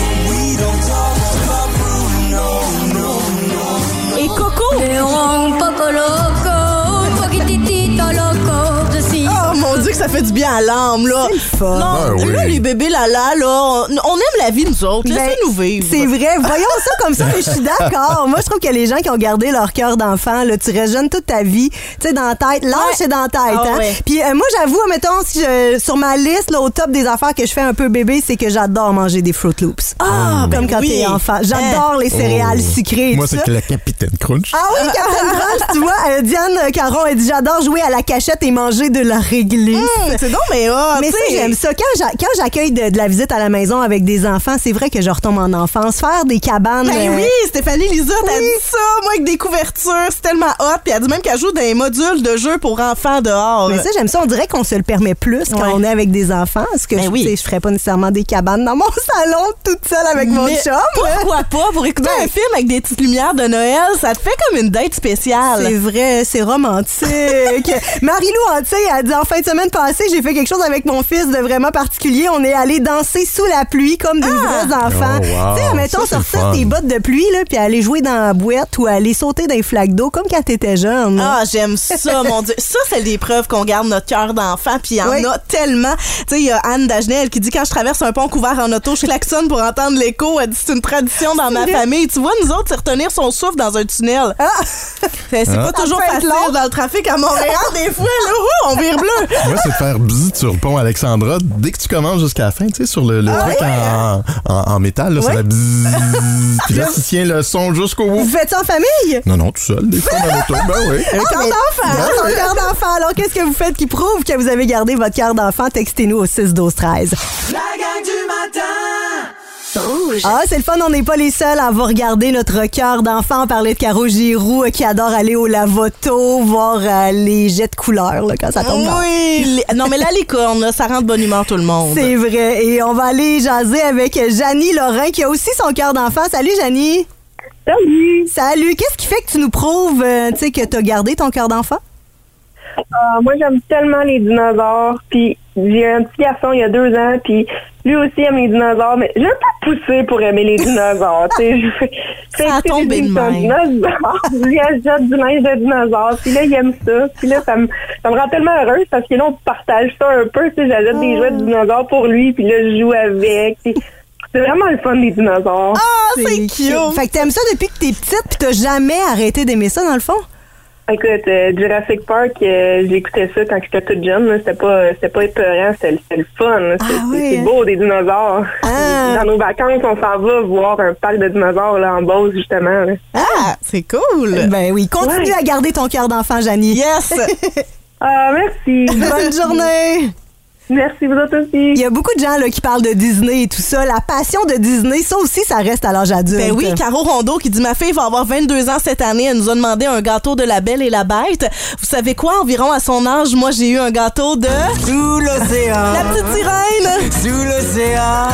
Speaker 6: Et Coco. Oh mon Dieu, que ça ça fait du bien à l'âme, là.
Speaker 5: C'est le fun.
Speaker 6: Non,
Speaker 7: Ben oui.
Speaker 6: là, les bébés lala, là, on, on aime la vie, nous autres.
Speaker 5: Ben,
Speaker 6: Laissez-nous vivre.
Speaker 5: C'est vrai. Voyons ça comme ça, mais je suis d'accord. Moi, je trouve que les gens qui ont gardé leur cœur d'enfant, là, tu restes jeune toute ta vie. Tu sais, dans la tête. L'âge,
Speaker 6: Ouais.
Speaker 5: c'est dans la tête.
Speaker 6: Ah,
Speaker 5: hein?
Speaker 6: ouais.
Speaker 5: Puis euh, moi, j'avoue, mettons, si je, sur ma liste, là, au top des affaires que je fais un peu bébé, c'est que j'adore manger des Fruit Loops.
Speaker 6: Ah,
Speaker 5: Comme
Speaker 6: ben
Speaker 5: quand
Speaker 6: oui.
Speaker 5: t'es enfant. J'adore les céréales
Speaker 7: Oh.
Speaker 5: sucrées et
Speaker 7: Moi,
Speaker 5: tout
Speaker 7: c'est
Speaker 5: ça.
Speaker 7: que la Capitaine Crunch.
Speaker 5: Ah oui, Captain Crunch, tu vois, euh, Diane Caron a dit j'adore jouer à la cachette et manger de la réglisse.
Speaker 6: Hum, c'est donc, mais ah,
Speaker 5: Mais
Speaker 6: tu
Speaker 5: ça,
Speaker 6: sais.
Speaker 5: j'aime ça. Quand j'a- quand j'accueille de, de la visite à la maison avec des enfants, c'est vrai que je retombe en enfance. Faire des cabanes.
Speaker 6: Ben
Speaker 5: euh,
Speaker 6: oui, Stéphanie Lizotte a
Speaker 5: oui.
Speaker 6: dit ça, moi, avec des couvertures, c'est tellement hot. Puis elle dit même qu'elle joue dans les modules de jeux pour enfants dehors.
Speaker 5: Mais ça, j'aime ça. On dirait qu'on se le permet plus quand
Speaker 6: Ouais.
Speaker 5: on est avec des enfants. Parce que
Speaker 6: Ben
Speaker 5: je,
Speaker 6: oui.
Speaker 5: tu sais, je ferais pas nécessairement des cabanes dans mon salon toute seule avec mon
Speaker 6: Mais
Speaker 5: chum.
Speaker 6: pourquoi pas? Pour écouter
Speaker 5: Ben.
Speaker 6: un film avec des petites lumières de Noël, ça te fait comme une date spéciale.
Speaker 5: C'est vrai, c'est romantique. Marie-Lou Antille a dit en fin de semaine passée, j'ai fait quelque chose avec mon fils de vraiment particulier. On est allé danser sous la pluie comme des vrais enfants.
Speaker 7: Oh, wow.
Speaker 5: Tu sais, mettons,
Speaker 7: Ça, c'est
Speaker 5: sortir
Speaker 7: fun.
Speaker 5: tes bottes de pluie là, puis aller jouer dans la boîte ou aller sauter dans les flaques d'eau comme quand t'étais jeune.
Speaker 6: Ah, j'aime ça, mon Dieu. Ça, c'est des preuves qu'on garde notre cœur d'enfant, puis il y en
Speaker 5: Oui.
Speaker 6: a tellement. Tu sais, il y a Anne Dagenel qui dit quand je traverse un pont couvert en auto, je klaxonne pour entendre l'écho. Elle dit c'est une tradition dans ma
Speaker 5: vrai.
Speaker 6: famille. Tu vois, nous autres, c'est retenir son souffle dans un tunnel.
Speaker 5: Ah!
Speaker 6: C'est c'est pas toujours
Speaker 5: peut être
Speaker 6: facile
Speaker 5: long.
Speaker 6: dans le trafic à Montréal, des fois. Là, Ouh, on vire bleu.
Speaker 7: Moi, c'est de faire bzzz sur le pont Alexandra dès que tu commences jusqu'à la fin, tu sais, sur le, le truc en, en, en métal, là,
Speaker 5: Ouais.
Speaker 7: ça fait bzzz. Puis là, tu tiens le son jusqu'au bout.
Speaker 5: Vous faites ça en famille?
Speaker 7: Non, non, tout seul, des fois, dans l'auto. Ben oui.
Speaker 5: Un cœur d'enfant, hein, un cœur d'enfant. Alors, qu'est-ce que vous faites qui prouve que vous avez gardé votre cœur d'enfant? Textez-nous au six douze treize.
Speaker 1: La gang du matin.
Speaker 2: Rouge.
Speaker 5: Ah, c'est le fun, on n'est pas les seuls à avoir regardé notre cœur d'enfant. On parlait de Caro Giroux euh, qui adore aller au lavoto, voir euh, les jets de couleurs là, quand ça tombe. dans-
Speaker 6: Oui. les- Non, mais la licorne, là, ça rend de bonne humeur tout le monde.
Speaker 5: C'est vrai. Et on va aller jaser avec Janie Lorrain qui a aussi son cœur d'enfant. Salut, Janie.
Speaker 9: Salut!
Speaker 5: Salut. Qu'est-ce qui fait que tu nous prouves euh, tu sais, que tu as gardé ton cœur d'enfant?
Speaker 9: Euh, moi, j'aime tellement les dinosaures. Puis j'ai un petit garçon, il y a deux ans, puis lui aussi aime les dinosaures. Mais j'ai un peu poussé pour aimer les dinosaures. Tu sais, je fais je fais
Speaker 6: Ça a
Speaker 9: écouter
Speaker 6: tombé
Speaker 9: des
Speaker 6: de
Speaker 9: émissions
Speaker 6: même.
Speaker 9: dinosaures. Lui, elle jette du linge de dinosaures. Puis là, il aime ça. Puis là, ça me, ça me rend tellement heureuse parce que là, on partage ça un peu. Tu sais, j'achète des jouets de dinosaures pour lui, puis là, je joue avec. Puis c'est vraiment le fun des dinosaures.
Speaker 6: Ah, c'est cute.
Speaker 5: Fait que t'aimes ça depuis que t'es petite puis t'as jamais arrêté d'aimer ça, dans le fond?
Speaker 9: Écoute, euh, Jurassic Park, euh, j'écoutais ça quand j'étais toute jeune. là. C'était pas, c'était pas épeurant, c'était c'était le fun. là. C'est
Speaker 5: Ah
Speaker 9: c'est-
Speaker 5: oui,
Speaker 9: c'est
Speaker 5: hein?
Speaker 9: beau des dinosaures.
Speaker 5: Ah.
Speaker 9: Dans nos vacances, on s'en va voir un parc de dinosaures là en Beauce justement. là.
Speaker 6: Ah, c'est cool.
Speaker 5: Ben oui. Continue
Speaker 9: Ouais.
Speaker 5: à garder ton cœur d'enfant, Janie.
Speaker 6: Yes.
Speaker 9: Ah merci.
Speaker 5: Bonne journée.
Speaker 9: Merci vous autres aussi.
Speaker 5: Il y a beaucoup de gens là, qui parlent de Disney et tout ça. La passion de Disney, ça aussi, ça reste à l'âge adulte.
Speaker 6: Ben oui, Caro Rondeau qui dit ma fille va avoir vingt-deux ans cette année. Elle nous a demandé un gâteau de la Belle et la Bête. Vous savez quoi? Environ à son âge, moi j'ai eu un gâteau de
Speaker 1: Sous l'océan.
Speaker 6: la petite sirène.
Speaker 1: Sous l'océan.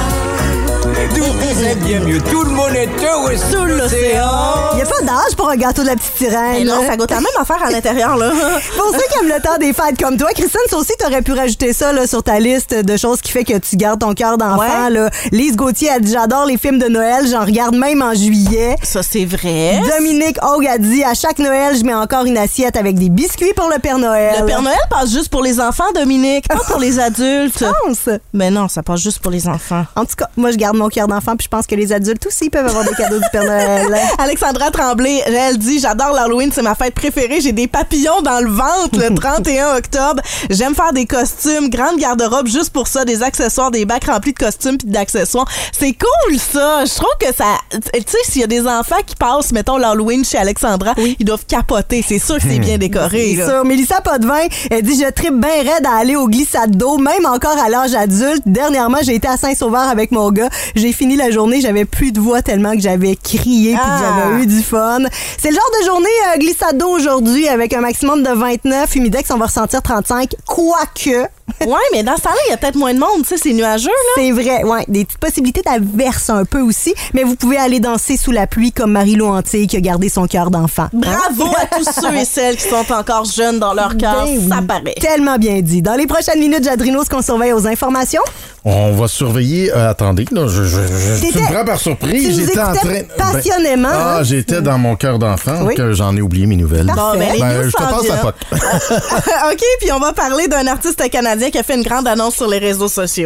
Speaker 1: Tout c'est bien mieux. Tout le monde est heureux sous l'océan.
Speaker 5: Il n'y a pas d'âge pour un gâteau de la petite sirène.
Speaker 6: Ben non,
Speaker 5: là.
Speaker 6: ça goûte la même affaire à l'intérieur là.
Speaker 5: Pour ceux qui aiment le temps des fêtes comme toi, Christine, ça aussi, t'aurais pu rajouter ça là, sur ta liste de choses qui fait que tu gardes ton cœur d'enfant.
Speaker 6: Ouais.
Speaker 5: là. Lise Gauthier a dit j'adore les films de Noël, j'en regarde même en juillet.
Speaker 6: Ça c'est vrai.
Speaker 5: Dominique Hogue a dit à chaque Noël, je mets encore une assiette avec des biscuits pour le Père Noël.
Speaker 6: Le Père Noël passe juste pour les enfants, Dominique, pas pour les adultes.
Speaker 5: Je pense.
Speaker 6: Mais non, ça passe juste pour les enfants.
Speaker 5: En tout cas, moi, je garde mon cœur d'enfant, puis je pense que les adultes aussi peuvent avoir des cadeaux du Père Noël.
Speaker 6: Alexandra Tremblay, elle dit j'adore l'Halloween, c'est ma fête préférée. J'ai des papillons dans le ventre le trente et un octobre. J'aime faire des costumes, grande garde-robe juste pour ça, des accessoires, des bacs remplis de costumes puis d'accessoires. C'est cool ça. Je trouve que ça, tu sais, s'il y a des enfants qui passent, mettons l'Halloween chez Alexandra, ils doivent capoter. C'est sûr que c'est bien décoré.
Speaker 5: C'est
Speaker 6: là.
Speaker 5: sûr. Mélissa Potvin, elle dit je tripe bien raide à aller au glissade d'eau, même encore à l'âge adulte. Dernièrement, j'ai été à Saint-Sauveur avec mon gars. J'ai fini la journée, j'avais plus de voix tellement que j'avais crié puis
Speaker 6: Ah.
Speaker 5: que j'avais eu du fun. C'est le genre de journée euh, glissade d'eau aujourd'hui avec un maximum de vingt-neuf. Humidex, on va ressentir trente-cinq. Quoique,
Speaker 6: Ouais, mais dans ce temps-là, il y a peut-être moins de monde, tu sais, c'est nuageux là.
Speaker 5: c'est vrai, ouais, des petites possibilités d'averse un peu aussi, mais vous pouvez aller danser sous la pluie comme Marie-Lou Antille qui a gardé son cœur d'enfant.
Speaker 6: Bravo à tous ceux et celles qui sont encore jeunes dans leur cœur,
Speaker 5: Ben oui.
Speaker 6: ça paraît.
Speaker 5: Tellement bien dit. Dans les prochaines minutes, Jadrino, ce qu'on surveille aux informations.
Speaker 7: On va surveiller. euh, attendez, là, je, je, je- tu
Speaker 5: T'étais-
Speaker 7: me prends par surprise.
Speaker 5: tu nous
Speaker 7: J'étais en
Speaker 5: écoutais
Speaker 7: train.
Speaker 5: passionnément,
Speaker 7: Ben, ah,
Speaker 5: hein?
Speaker 7: j'étais dans mon cœur d'enfant,
Speaker 5: Oui.
Speaker 7: que j'en ai oublié mes nouvelles.
Speaker 6: Bon, ben, les
Speaker 7: Ben,
Speaker 6: news
Speaker 7: je te
Speaker 6: s'en
Speaker 7: passe la
Speaker 6: viennent.
Speaker 7: pote.
Speaker 6: OK, puis on va parler d'un artiste canadien Canadien qui a fait une grande annonce sur les réseaux sociaux.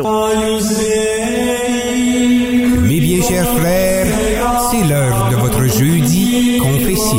Speaker 10: Mes bien chers frères, c'est l'heure de votre jeudi confession.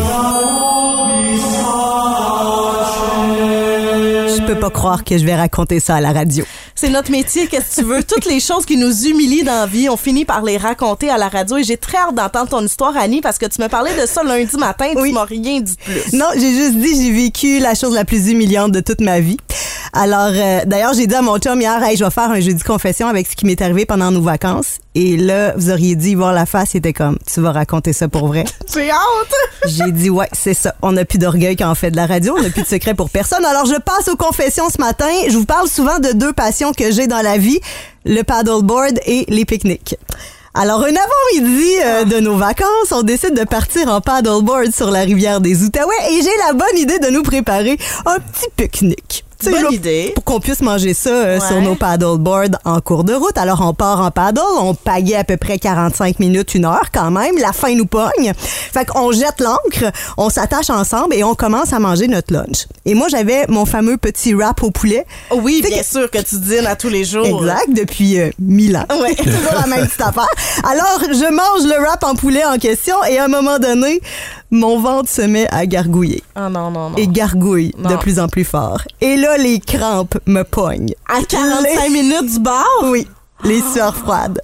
Speaker 5: Je peux pas croire que je vais raconter ça à la radio.
Speaker 6: C'est notre métier, qu'est-ce que tu veux? Toutes les choses qui nous humilient dans la vie, on finit par les raconter à la radio. Et j'ai très hâte d'entendre ton histoire, Annie, parce que tu me parlais de ça lundi matin et
Speaker 5: oui.
Speaker 6: tu m'as rien dit de plus.
Speaker 5: Non, j'ai juste dit j'ai vécu la chose la plus humiliante de toute ma vie. Alors, euh, d'ailleurs, j'ai dit à mon chum hier, hey, je vais faire un jeudi confession avec ce qui m'est arrivé pendant nos vacances. Et là, vous auriez dit voir la face, il était comme, tu vas raconter ça pour vrai?
Speaker 6: J'ai hâte!
Speaker 5: J'ai dit, ouais, c'est ça. On n'a plus d'orgueil quand on fait de la radio. On n'a plus de secret pour personne. Alors, je passe aux confessions ce matin. Je vous parle souvent de deux passions que j'ai dans la vie, le paddleboard et les pique-niques. Alors, un avant-midi euh, de nos vacances, on décide de partir en paddleboard sur la rivière des Outaouais et j'ai la bonne idée de nous préparer un petit pique-nique. T'sais,
Speaker 6: bonne
Speaker 5: là,
Speaker 6: idée.
Speaker 5: Pour qu'on puisse manger ça euh,
Speaker 6: ouais.
Speaker 5: sur nos paddleboards en cours de route. Alors, on part en paddle, on pagaie à peu près quarante-cinq minutes, une heure quand même. La faim nous pogne. Fait qu'on jette l'ancre, on s'attache ensemble et on commence à manger notre lunch. Et moi, j'avais mon fameux petit wrap au poulet.
Speaker 6: Oui,
Speaker 5: T'sais
Speaker 6: bien
Speaker 5: que...
Speaker 6: sûr que tu dînes à tous les jours.
Speaker 5: Exact, depuis euh, mille ans.
Speaker 6: Ouais.
Speaker 5: Toujours la même petite affaire. Alors, je mange le wrap en poulet en question et à un moment donné, mon ventre se met à gargouiller.
Speaker 6: Ah non, non, non.
Speaker 5: Et gargouille
Speaker 6: non.
Speaker 5: de plus en plus fort. Et là, les crampes me pognent.
Speaker 6: À quarante-cinq les... minutes du bar?
Speaker 5: Oui, les sueurs froides.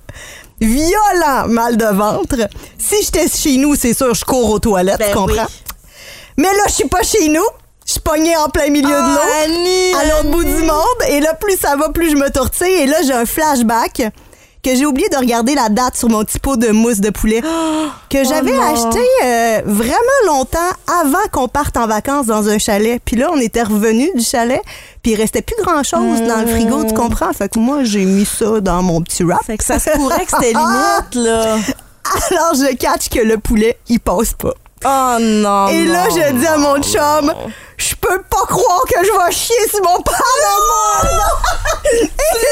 Speaker 5: Violent mal de ventre. Si j'étais chez nous, c'est sûr, je cours aux toilettes,
Speaker 6: ben
Speaker 5: tu comprends?
Speaker 6: Oui.
Speaker 5: Mais là, je suis pas chez nous. Je suis pognée en plein milieu
Speaker 6: oh,
Speaker 5: de l'eau,
Speaker 6: Annie,
Speaker 5: à l'autre
Speaker 6: Annie.
Speaker 5: bout du monde. Et là, plus ça va, plus je me tortille. Et là, j'ai un flashback que j'ai oublié de regarder la date sur mon petit pot de mousse de poulet que j'avais
Speaker 6: oh
Speaker 5: acheté euh, vraiment longtemps avant qu'on parte en vacances dans un chalet. Puis là, on était revenus du chalet, puis il restait plus grand-chose mmh. dans le frigo, tu comprends? Fait que moi, j'ai mis ça dans mon petit wrap.
Speaker 6: Fait que ça se pourrait que c'était limite, là.
Speaker 5: Alors, je catch que le poulet, il passe pas.
Speaker 6: Oh non,
Speaker 5: Et là,
Speaker 6: non,
Speaker 5: je dis à mon chum, je peux pas croire que je vais chier sur mon paddleboard. Et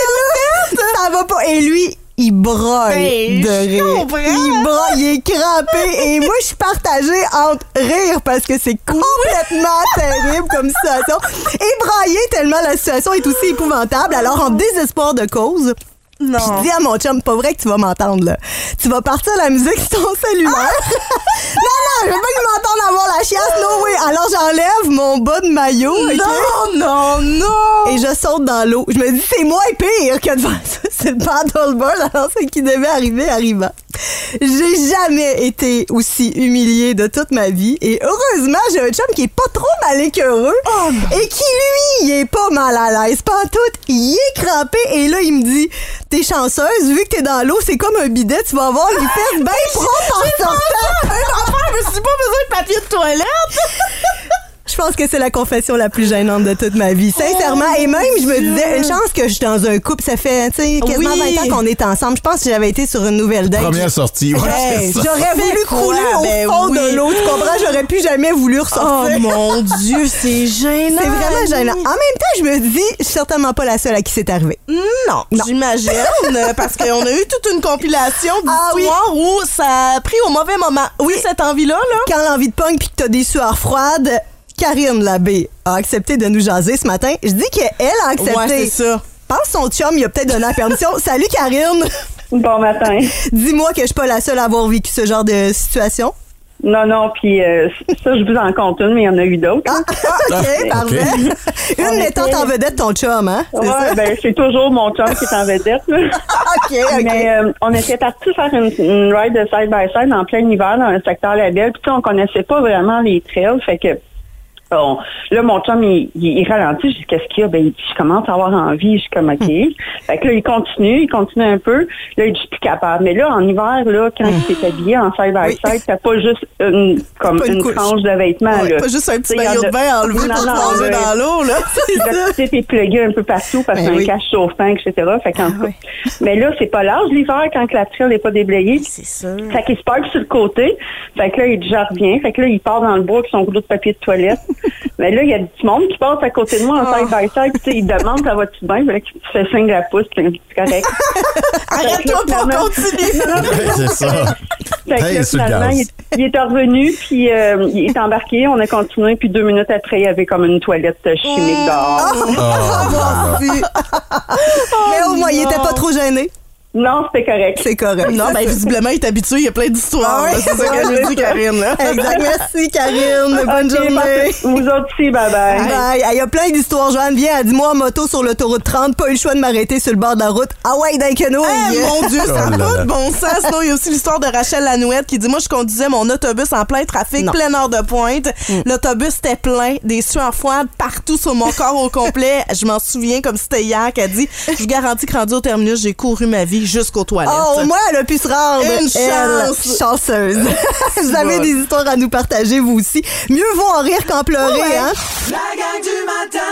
Speaker 5: là, ça va pas. Et lui, il broille
Speaker 6: ben,
Speaker 5: de rire. Il broille, il est crampé. Et moi, je suis partagée entre rire parce que c'est complètement terrible comme situation et brailler tellement la situation est aussi épouvantable. Alors, en désespoir de cause,
Speaker 6: non.
Speaker 5: je dis à mon chum, pas vrai que tu vas m'entendre, là. Tu vas partir la musique sur ton cellulaire. Ah! non, non, je veux pas qu'il m'entende avoir la chiasse, no way. Alors, j'enlève mon bas de maillot.
Speaker 6: Non,
Speaker 5: okay?
Speaker 6: non, non.
Speaker 5: Et je saute dans l'eau. Je me dis, c'est moins pire que devant ça. C'est le paddleboard. Alors, ce qui devait arriver arriva. J'ai jamais été aussi humiliée de toute ma vie. Et heureusement, j'ai un chum qui est pas trop mal écœureux. Oh, et qui, lui, il est pas mal à l'aise. Pantoute, il est crampé. Et là, il me dit, t'es chanceuse, vu que t'es dans l'eau, c'est comme un bidet, tu vas avoir les fesses bien propres en sortant.
Speaker 6: Je me suis pas besoin de papier de toilette.
Speaker 5: Je pense que c'est la confession la plus gênante de toute ma vie. Sincèrement.
Speaker 6: Oh,
Speaker 5: et même, je me
Speaker 6: Dieu.
Speaker 5: disais, une chance que je suis dans un couple. Ça fait, tu sais, quasiment
Speaker 6: oui.
Speaker 5: vingt ans qu'on est ensemble. Je pense que j'avais été sur une nouvelle date.
Speaker 7: Première sortie. Ouais,
Speaker 5: hey,
Speaker 7: c'est ça.
Speaker 5: j'aurais voulu couler au
Speaker 6: ben
Speaker 5: fond
Speaker 6: oui.
Speaker 5: de l'eau. Tu comprends? J'aurais plus jamais voulu ressortir.
Speaker 6: Oh mon Dieu, c'est gênant.
Speaker 5: C'est vraiment gênant. En même temps, je me dis, je suis certainement pas la seule à qui c'est arrivé.
Speaker 6: Non, non. J'imagine, parce qu'on a eu toute une compilation
Speaker 5: Ah,
Speaker 6: d'histoires oui. où ça a pris au mauvais moment. Oui, cette envie-là, là.
Speaker 5: Quand l'envie de pogne puis que t'as des sueurs froides, Karine Labbé a accepté de nous jaser ce matin. Je dis qu'elle a accepté.
Speaker 6: Ouais, c'est ça.
Speaker 5: Pense son chum, il a peut-être donné la permission. Salut Karine.
Speaker 8: Bon matin.
Speaker 5: Dis-moi que je suis pas la seule à avoir vécu ce genre de situation.
Speaker 8: Non, non, puis euh, ça, je vous en compte une, mais il y en a eu d'autres.
Speaker 5: Ah, OK, parfait. Une
Speaker 8: On
Speaker 5: mettant
Speaker 8: était...
Speaker 5: en vedette ton chum, hein? C'est
Speaker 8: ouais,
Speaker 5: ça?
Speaker 8: ben c'est toujours mon chum qui est en vedette. Là.
Speaker 5: OK, OK.
Speaker 8: Mais euh, on était partis faire une, une ride de side-by-side en plein hiver dans le secteur Labelle. Puis tu sais, on connaissait pas vraiment les trails, fait que bon, là, mon chum, il, il, il ralentit. Je dis, qu'est-ce qu'il y a? Ben, il dit, je commence à avoir envie. Je suis comme, OK. Fait que là, il continue, il continue un peu. Là, il dit, je suis plus capable. Mais là, en hiver, là, quand il s'est habillé en side-by-side, oui. t'as pas juste une, comme
Speaker 5: pas une,
Speaker 8: une tranche de vêtements,
Speaker 6: ouais,
Speaker 8: là.
Speaker 6: Pas juste un petit maillot de bain enlevé pour plonger dans l'eau, là.
Speaker 8: Tu sais, t'es plugué un peu partout parce que c'est un
Speaker 5: oui.
Speaker 8: cache chauffant, et cetera. Fait qu'en
Speaker 5: ah, oui.
Speaker 8: Mais là, c'est pas l'âge l'hiver quand la trail n'est pas déblayée.
Speaker 6: C'est sûr.
Speaker 8: Fait qu'il se parque sur le côté. Fait que là, il dit, je reviens. Fait que là, il part dans le bois avec son rouleau de papier de toilette. Mais là, il y a du monde qui passe à côté de moi en side by side, puis tu sais, il demande ça va-tu bien, puis là, tu fais signe de la pouce, puis c'est correct.
Speaker 6: Arrête-toi pour continuer.
Speaker 7: C'est ça.
Speaker 8: Fait que
Speaker 7: Hey,
Speaker 8: là,
Speaker 7: sur le
Speaker 8: finalement,
Speaker 7: gaz.
Speaker 8: il, il est revenu, puis euh, il est embarqué, on a continué, puis deux minutes après, il y avait comme une toilette chimique dehors.
Speaker 5: Ah, merci. Mais au moins, il était pas trop gêné.
Speaker 8: Non, c'était correct.
Speaker 5: C'est correct.
Speaker 6: Non, ben visiblement, il est habitué, il y a plein d'histoires.
Speaker 5: Ah oui.
Speaker 6: là. C'est ça que je dis, Karine. Là.
Speaker 5: Exact. Merci, Karine. Bonne
Speaker 8: Ok,
Speaker 5: journée.
Speaker 8: parfait. Vous autres aussi, bye-bye.
Speaker 5: Bye. Il y a plein d'histoires. Joanne, viens, elle dit moi en moto sur l'autoroute trente, pas eu le choix de m'arrêter sur le bord de la route. Ah ouais, d'un canot.
Speaker 6: Eh, mon Dieu, ça n'a
Speaker 7: Oh là
Speaker 6: pas
Speaker 7: là.
Speaker 6: de bon sens. Sinon, il y a aussi l'histoire de Rachel Lanouette qui dit moi, je conduisais mon autobus en plein trafic,
Speaker 5: Non.
Speaker 6: pleine heure de pointe. L'autobus était plein, des sueurs froides partout sur mon corps au complet. Je m'en souviens comme si c'était hier qu'elle dit je vous garantis que rendu au terminus, j'ai couru ma vie jusqu'aux toilettes.
Speaker 5: Oh, au moins, elle a pu se rendre.
Speaker 6: Une
Speaker 5: Elle,
Speaker 6: chance.
Speaker 5: chanceuse. Vous avez des histoires à nous partager, vous aussi. Mieux vaut en rire qu'en pleurer,
Speaker 6: Ouais.
Speaker 5: hein?
Speaker 1: La gang du matin.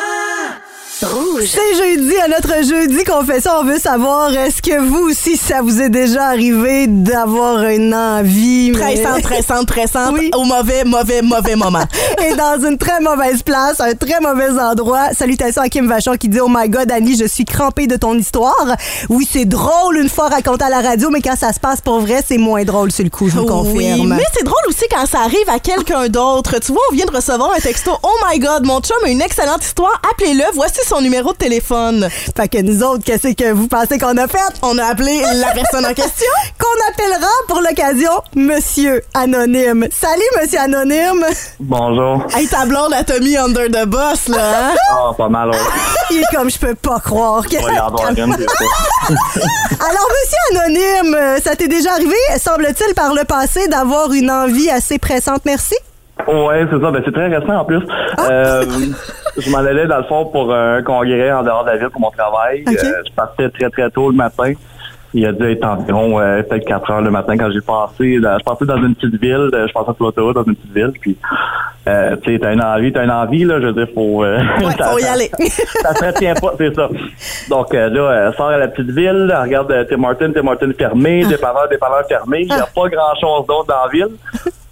Speaker 2: Rouge.
Speaker 5: C'est jeudi, à notre jeudi confession, on veut savoir, est-ce que vous aussi, ça vous est déjà arrivé d'avoir une envie? mais-
Speaker 6: Pressante, pressante, pressante,
Speaker 5: Oui.
Speaker 6: au mauvais, mauvais, mauvais moment.
Speaker 5: Et dans une très mauvaise place, un très mauvais endroit. Salutations à Kim Vachon qui dit « Oh my God, Annie, je suis crampée de ton histoire. » Oui, c'est drôle une fois raconté à la radio, mais quand ça se passe pour vrai, c'est moins drôle sur le coup, je vous
Speaker 6: Oui,
Speaker 5: confirme.
Speaker 6: mais c'est drôle aussi quand ça arrive à quelqu'un d'autre. Tu vois, on vient de recevoir un texto. Oh my God, mon chum a une excellente histoire. Appelez-le. Voici son numéro de téléphone.
Speaker 5: Fait que nous autres, qu'est-ce que vous pensez qu'on a fait?
Speaker 6: On a appelé la personne en question.
Speaker 5: Qu'on appellera pour l'occasion Monsieur Anonyme. Salut, Monsieur Anonyme.
Speaker 11: Bonjour.
Speaker 6: Hey, ta blonde a Tommy under the boss, là, hein?
Speaker 11: Ah, pas mal, ouais.
Speaker 5: Il est comme, je peux pas croire que...
Speaker 11: Ouais, il y en doit une, c'est ça.
Speaker 5: Alors, Monsieur Anonyme, euh, ça t'est déjà arrivé, semble-t-il, par le passé, d'avoir une envie assez pressante, merci?
Speaker 11: Ouais, c'est ça. Ben, c'est très récent, en plus. Euh, je m'en allais, dans le fond, pour un congrès en dehors de la ville pour mon travail.
Speaker 5: Ok.
Speaker 11: Euh, je partais très, très tôt le matin. Il a dû être environ euh, peut-être quatre heures le matin quand j'ai passé. Dans, je passais dans une petite ville. euh, Je passais sur l'autoroute dans une petite ville. Puis, euh, tu sais, t'as une envie, t'as une envie, là. Je veux dire, faut... Euh,
Speaker 6: Ouais,
Speaker 11: ça-
Speaker 6: faut y
Speaker 11: ça-
Speaker 6: aller.
Speaker 11: Ça se retient pas, c'est ça. Donc euh, là, elle sort à la petite ville, elle regarde euh, Tim Hortons, Tim Hortons fermé, dépanneur, dépanneur fermé. Il n'y a pas grand-chose d'autre dans la ville.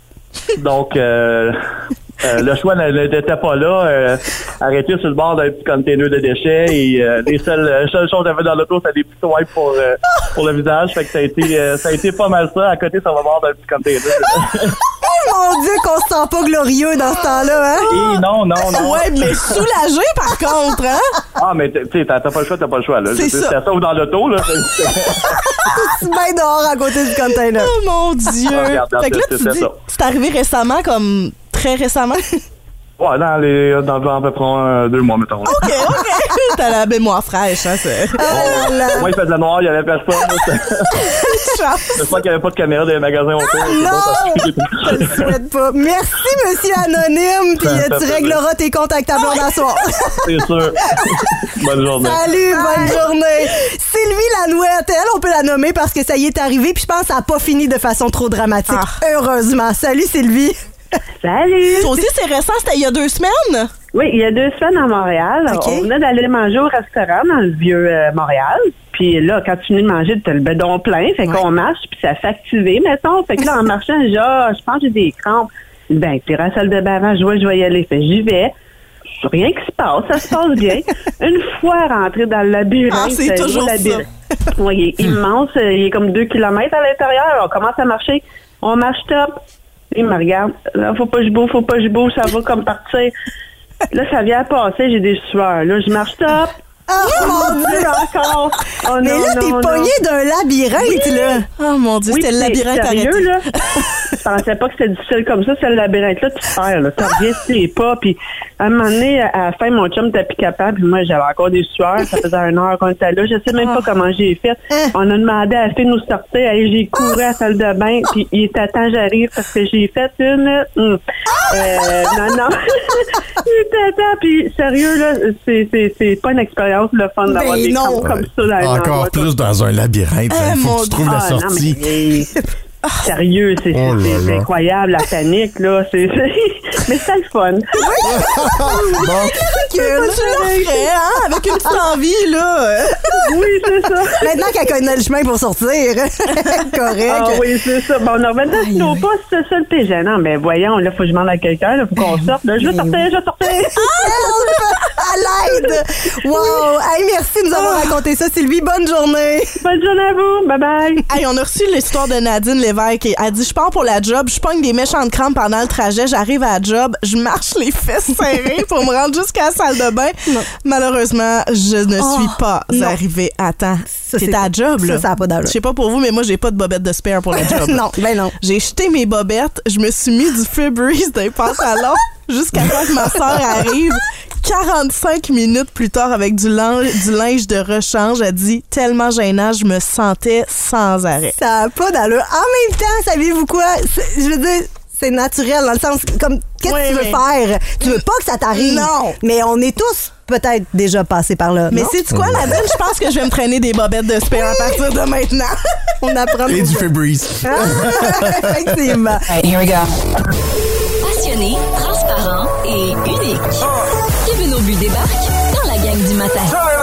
Speaker 11: Donc, euh, euh, le choix n'était pas là. Euh, arrêté sur le bord d'un petit container de déchets et euh, les seules, euh, seules choses qu'il y avait dans l'auto, c'était des petits wipes pour, euh, pour le visage. Fait que ça a été, euh, ça a été pas mal ça. À côté, sur le bord d'un petit container.
Speaker 5: Oh mon Dieu, qu'on se sent pas glorieux dans ce temps-là, hein?
Speaker 11: Et non, non, non.
Speaker 6: Ouais, mais soulagé, par contre, hein?
Speaker 11: Ah, mais tu sais, t'as t'as pas le choix, t'as pas le choix. Là.
Speaker 6: C'est ça.
Speaker 11: C'était ça ou dans l'auto, là.
Speaker 5: C'est bien dehors à côté du container.
Speaker 6: Oh mon Dieu!
Speaker 11: Ah, regarde,
Speaker 6: Fait que là,
Speaker 11: c'est-
Speaker 6: tu
Speaker 11: c'est
Speaker 6: dis,
Speaker 11: ça.
Speaker 6: c'est arrivé récemment, comme très récemment?
Speaker 11: Ouais, dans les, dans à peu près un, deux mois, mettons.
Speaker 6: OK, OK. T'as la mémoire fraîche, hein, c'est...
Speaker 5: Oh là là.
Speaker 11: Moi, il faisait noir, il y avait personne.
Speaker 6: Chance.
Speaker 11: J'espère qu'il n'y avait pas de caméra dans les magasins autour. C'est
Speaker 5: non!
Speaker 11: bon, parce que-
Speaker 5: Je le souhaite pas. Merci, Monsieur Anonyme, puis
Speaker 11: Ça
Speaker 5: euh,
Speaker 11: fait
Speaker 5: tu
Speaker 11: plaisir.
Speaker 5: régleras tes comptes avec ta blonde à soir.
Speaker 11: C'est sûr. Bonne journée.
Speaker 5: Salut, bonne journée. Sylvie Lanouette, elle, on peut la nommer parce que ça y est arrivé, puis je pense que ça n'a pas fini de façon trop dramatique.
Speaker 6: Ah.
Speaker 5: Heureusement. Salut, Sylvie.
Speaker 8: Salut!
Speaker 6: Toi aussi, c'est récent, c'était il y a deux semaines?
Speaker 8: Oui, il y a deux semaines à Montréal.
Speaker 5: OK.
Speaker 8: On venait d'aller manger au restaurant dans le vieux euh, Montréal. Puis là, quand tu finis de manger, t'as le bedon plein. Fait qu'on marche, puis ça fait activer, mettons. Fait que là, en marchant, j'ai dit, ah, je pense que j'ai des crampes. Ben, puis à la salle de bain avant, je vois, je vais y aller. Fait que j'y vais. Rien qui se passe, ça se passe bien. Une fois rentré dans le labyrinthe,
Speaker 6: Ah, c'est
Speaker 8: le
Speaker 6: toujours
Speaker 8: labyrinthe. Oui, il est immense. Il est comme deux kilomètres à l'intérieur. On commence à marcher. On marche top. Il me regarde. Là, faut pas que je bouge, faut pas que je bouge. Ça va comme partir. Là, ça vient à passer. J'ai des sueurs. Là, je marche top.
Speaker 5: Oh mon Dieu!
Speaker 8: Encore. Oh,
Speaker 5: Mais
Speaker 8: non,
Speaker 5: là, t'es
Speaker 8: non,
Speaker 5: pogné
Speaker 8: non.
Speaker 5: d'un labyrinthe, là.
Speaker 6: Oh mon Dieu,
Speaker 8: Oui,
Speaker 6: c'était le
Speaker 8: c'est
Speaker 6: labyrinthe
Speaker 8: sérieux,
Speaker 6: arrêté.
Speaker 8: là. Je pensais pas que c'était difficile comme ça. C'est le labyrinthe-là, tu te perds, là. Tu reviens sur les pas. Puis, à un moment donné, à la fin, mon chum était plus capable. Puis moi, j'avais encore des sueurs. Ça faisait une heure qu'on était là. Je sais même pas comment j'ai fait. On a demandé à la fille de nous sortir. Et j'ai couru à la salle de bain. Puis, il était temps, j'arrive parce que j'ai fait une... hum, euh, non, non. Il était temps. Puis, sérieux, là, c'est, c'est, c'est pas une expérience le fun d'avoir
Speaker 5: Ben
Speaker 8: des
Speaker 5: non.
Speaker 8: crampes comme ça dans un
Speaker 7: Encore
Speaker 8: endroit.
Speaker 7: plus dans un labyrinthe.
Speaker 6: Eh,
Speaker 7: Il faut
Speaker 6: mon
Speaker 7: que tu trouves la
Speaker 8: Ah, non,
Speaker 7: sortie.
Speaker 8: mais Sérieux, c'est
Speaker 7: Oh là
Speaker 8: c'est- c'est
Speaker 7: là.
Speaker 8: incroyable, la panique, là. C'est, c'est- mais c'est le fun.
Speaker 7: Bon,
Speaker 6: Tu le ferais, hein? Avec une petite envie, là.
Speaker 8: Oui, c'est ça.
Speaker 5: Maintenant qu'elle connaît le chemin pour sortir, correct.
Speaker 8: Ah oui, c'est ça. Bon, on a remis dans nos pas, c'est ça le plus gênant. Ben voyons, là, faut que je demande à quelqu'un, là, faut qu'on sorte. Là, je veux sortir, je veux sortir.
Speaker 5: À l'aide! Wow! Hey, merci de nous avoir raconté ça, Sylvie. Bonne journée!
Speaker 8: Bonne journée à vous. Bye bye.
Speaker 6: Hey, on a reçu l'histoire de Nadine Lévesque. Elle dit, je pars pour la job, je pogne des méchantes crampes pendant le trajet, j'arrive à la job, je marche les fesses serrées pour me rendre jusqu'à la salle de bain.
Speaker 5: Non.
Speaker 6: Malheureusement, je ne
Speaker 5: Oh,
Speaker 6: suis pas
Speaker 5: non.
Speaker 6: arrivée à temps.
Speaker 5: Ça,
Speaker 6: T'es
Speaker 5: c'est-
Speaker 6: à la job, là.
Speaker 5: ça, ça a pas d'allure.
Speaker 6: Je sais pas pour vous, mais moi, j'ai pas de bobette de spare pour la job.
Speaker 5: Non, ben non.
Speaker 6: J'ai jeté mes bobettes, je me suis mis du Febreze dans les pantalons jusqu'à temps que ma soeur arrive. quarante-cinq minutes plus tard, avec du linge, du linge de rechange, elle dit tellement gênant, je me sentais sans arrêt.
Speaker 5: Ça a pas d'allure. En même temps, savez-vous quoi? C'est- Je veux dire, c'est naturel dans le sens comme qu'est-ce
Speaker 6: Ouais,
Speaker 5: que tu veux
Speaker 6: mais-
Speaker 5: faire? Tu veux pas que ça t'arrive.
Speaker 6: Non.
Speaker 5: Mais on est tous peut-être déjà passés par là.
Speaker 6: Mais
Speaker 5: non?
Speaker 6: sais-tu quoi, Nadine? Je pense que je vais me traîner des bobettes de spare à partir de maintenant.
Speaker 5: On apprend.
Speaker 7: et du Febreze.
Speaker 5: Effectivement.
Speaker 2: Here we go.
Speaker 3: Passionné, transparent et unique. Kevin Aubu débarque dans la gang du matin.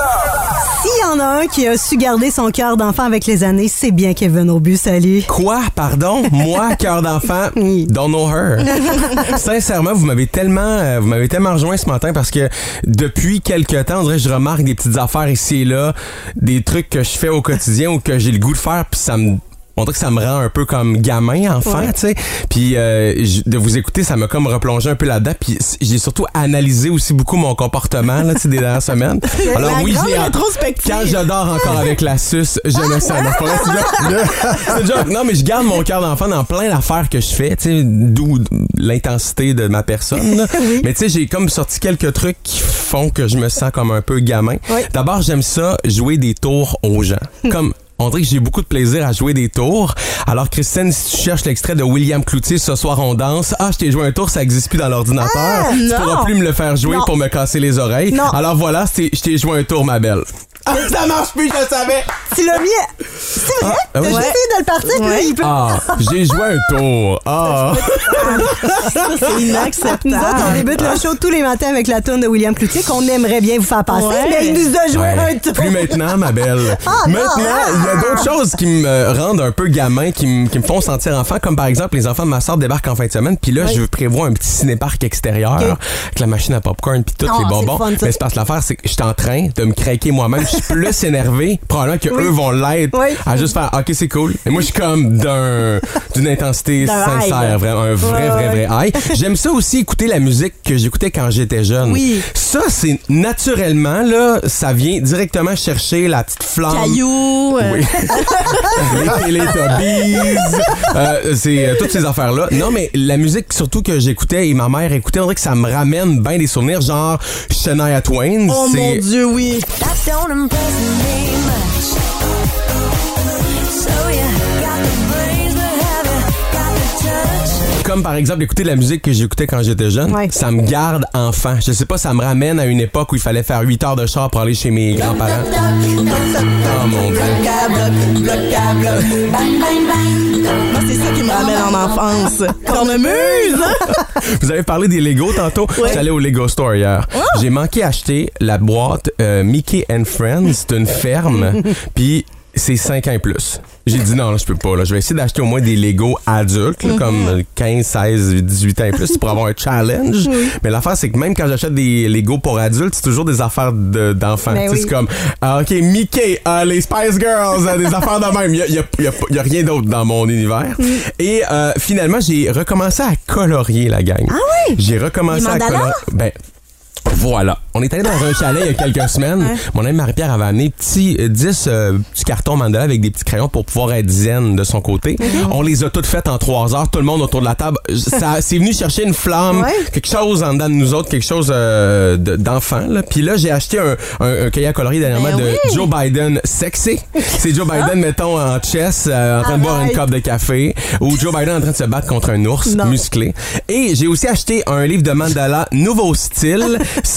Speaker 5: S'il y en a un qui a su garder son cœur d'enfant avec les années, c'est bien Kevin Aubu. Salut.
Speaker 12: Quoi? Pardon? Moi, cœur d'enfant,
Speaker 5: Oui.
Speaker 12: don't know her. Sincèrement, vous m'avez tellement, euh, vous m'avez tellement rejoint ce matin parce que depuis quelque temps, on dirait que je remarque des petites affaires ici et là, des trucs que je fais au quotidien ou que j'ai le goût de faire, puis ça me on dirait que ça me rend un peu comme gamin, enfant,
Speaker 5: Ouais.
Speaker 12: tu sais. Puis euh, j- de vous écouter, ça m'a comme replongé un peu là-dedans. Puis c- j'ai surtout analysé aussi beaucoup mon comportement là, tu sais, des dernières semaines. Alors
Speaker 6: La
Speaker 12: oui,
Speaker 6: grande
Speaker 12: j'ai
Speaker 6: rétrospective.
Speaker 12: quand je dors encore avec la suce, je me sens. Non, c'est pas vrai, c'est une joke. C'est une joke. Non, mais je garde mon cœur d'enfant dans plein d'affaires que je fais, tu sais, d'où l'intensité de ma personne. là. Mais tu sais, j'ai comme sorti quelques trucs qui font que je me sens comme un peu gamin.
Speaker 5: Oui.
Speaker 12: D'abord, j'aime ça jouer des tours aux gens. Comme on dirait que j'ai beaucoup de plaisir à jouer des tours. Alors, Christine, si tu cherches l'extrait de William Cloutier, Ce soir on danse, ah, je t'ai joué un tour, ça existe plus dans l'ordinateur.
Speaker 5: Ah,
Speaker 12: tu
Speaker 6: non.
Speaker 12: pourras plus me le faire jouer
Speaker 5: Non.
Speaker 12: pour me casser les oreilles.
Speaker 5: Non.
Speaker 12: Alors voilà, c'est- je t'ai joué un tour, ma belle. Ah, ça marche plus, je le savais.
Speaker 5: Tu l'as mis. à- C'est vrai?
Speaker 12: Ah,
Speaker 5: T'as
Speaker 12: oui.
Speaker 5: juste essayé de le partir, puis là,
Speaker 6: Ouais.
Speaker 5: il peut.
Speaker 12: Ah, j'ai joué un tour. Ah.
Speaker 6: Ça, c'est inacceptable.
Speaker 5: Nous autres, on débute le show tous les matins avec la tourne de William Cloutier qu'on aimerait bien vous faire passer,
Speaker 6: Ouais.
Speaker 5: mais il nous a joué
Speaker 12: Ouais.
Speaker 5: un tour.
Speaker 12: Plus maintenant, ma belle.
Speaker 5: Ah, non.
Speaker 12: Maintenant, il y a d'autres choses qui me rendent un peu gamin, qui me, qui me font sentir enfant, comme par exemple, les enfants de ma soeur débarquent en fin de semaine, puis là,
Speaker 5: Oui.
Speaker 12: je prévois un petit ciné-parc extérieur,
Speaker 5: Ok.
Speaker 12: avec la machine à popcorn, puis tous
Speaker 5: Ah,
Speaker 12: les
Speaker 5: c'est
Speaker 12: bonbons.
Speaker 5: le fun, ça.
Speaker 12: Mais c'est parce que l'affaire, c'est que je suis en train de me craquer moi-même. Je suis plus énervé, probablement que
Speaker 5: Oui.
Speaker 12: eux vont l'être,
Speaker 5: Oui.
Speaker 12: à juste faire, OK, c'est cool. Et moi, je suis comme d'un, d'une intensité
Speaker 5: D'un
Speaker 12: sincère,
Speaker 5: high.
Speaker 12: vraiment, un vrai,
Speaker 5: Ouais,
Speaker 12: vrai,
Speaker 5: ouais.
Speaker 12: vrai high. J'aime ça aussi écouter la musique que j'écoutais quand j'étais jeune.
Speaker 6: Oui.
Speaker 12: Ça, c'est naturellement, là, ça vient directement chercher la petite flamme.
Speaker 6: Cailloux. euh,
Speaker 12: Oui. Les Teletubbies. Euh, c'est euh, toutes ces affaires-là. Non, mais la musique, surtout que j'écoutais et ma mère écoutait, on dirait que ça me ramène bien des souvenirs, genre Shania Twain.
Speaker 6: Oh
Speaker 12: c'est...
Speaker 6: mon Dieu, oui.
Speaker 12: Comme par exemple écouter de la musique que j'écoutais quand j'étais jeune,
Speaker 5: Ouais.
Speaker 12: ça me garde enfant. Je sais pas, ça me ramène à une époque où il fallait faire huit heures de char pour aller chez mes grands-parents. Oh mon Dieu.
Speaker 6: Moi, c'est ça qui me ramène en enfance. Cornemuse!
Speaker 12: Vous avez parlé des Lego tantôt.
Speaker 6: Ouais.
Speaker 12: J'allais au Lego Store hier. J'ai manqué acheter la boîte euh, Mickey and Friends. C'est une ferme. Puis c'est cinq ans et plus. J'ai dit non, là, je peux pas. Là. Je vais essayer d'acheter au moins des Lego adultes, là, comme quinze, seize, dix-huit ans et plus pour avoir un challenge. Mais l'affaire, c'est que même quand j'achète des Lego pour adultes, c'est toujours des affaires de- d'enfants.
Speaker 5: Ben
Speaker 12: Tu sais,
Speaker 5: oui.
Speaker 12: C'est comme, ah, OK, Mickey, ah, les Spice Girls, ah, des affaires de même. Il y a, il y a- il y a- il y a rien d'autre dans mon univers. Et euh, finalement, j'ai recommencé à colorier la gang. Ah
Speaker 5: oui?
Speaker 12: J'ai recommencé
Speaker 5: Les
Speaker 12: à
Speaker 5: mandalas?
Speaker 12: colorier. Ben, voilà. On est allé dans un chalet il y a quelques semaines. Mon ami Marie-Pierre avait amené petit, euh, dix euh, petits cartons mandala avec des petits crayons pour pouvoir être zen de son côté. On les a toutes faites en trois heures. Tout le monde autour de la table. Ça, c'est venu chercher une flamme,
Speaker 5: Ouais.
Speaker 12: quelque chose en dedans de nous autres, quelque chose euh, de- d'enfant. Là. Puis là, j'ai acheté un, un, un cahier à colorier dernièrement
Speaker 6: Ben
Speaker 12: de
Speaker 6: oui.
Speaker 12: Joe Biden sexy. C'est Joe Biden, mettons, en chess, euh, en train de boire une
Speaker 5: Arrête.
Speaker 12: coupe de café. Ou Joe Biden en train de se battre contre un ours
Speaker 5: Non.
Speaker 12: musclé. Et j'ai aussi acheté un livre de mandala nouveau style. C'est full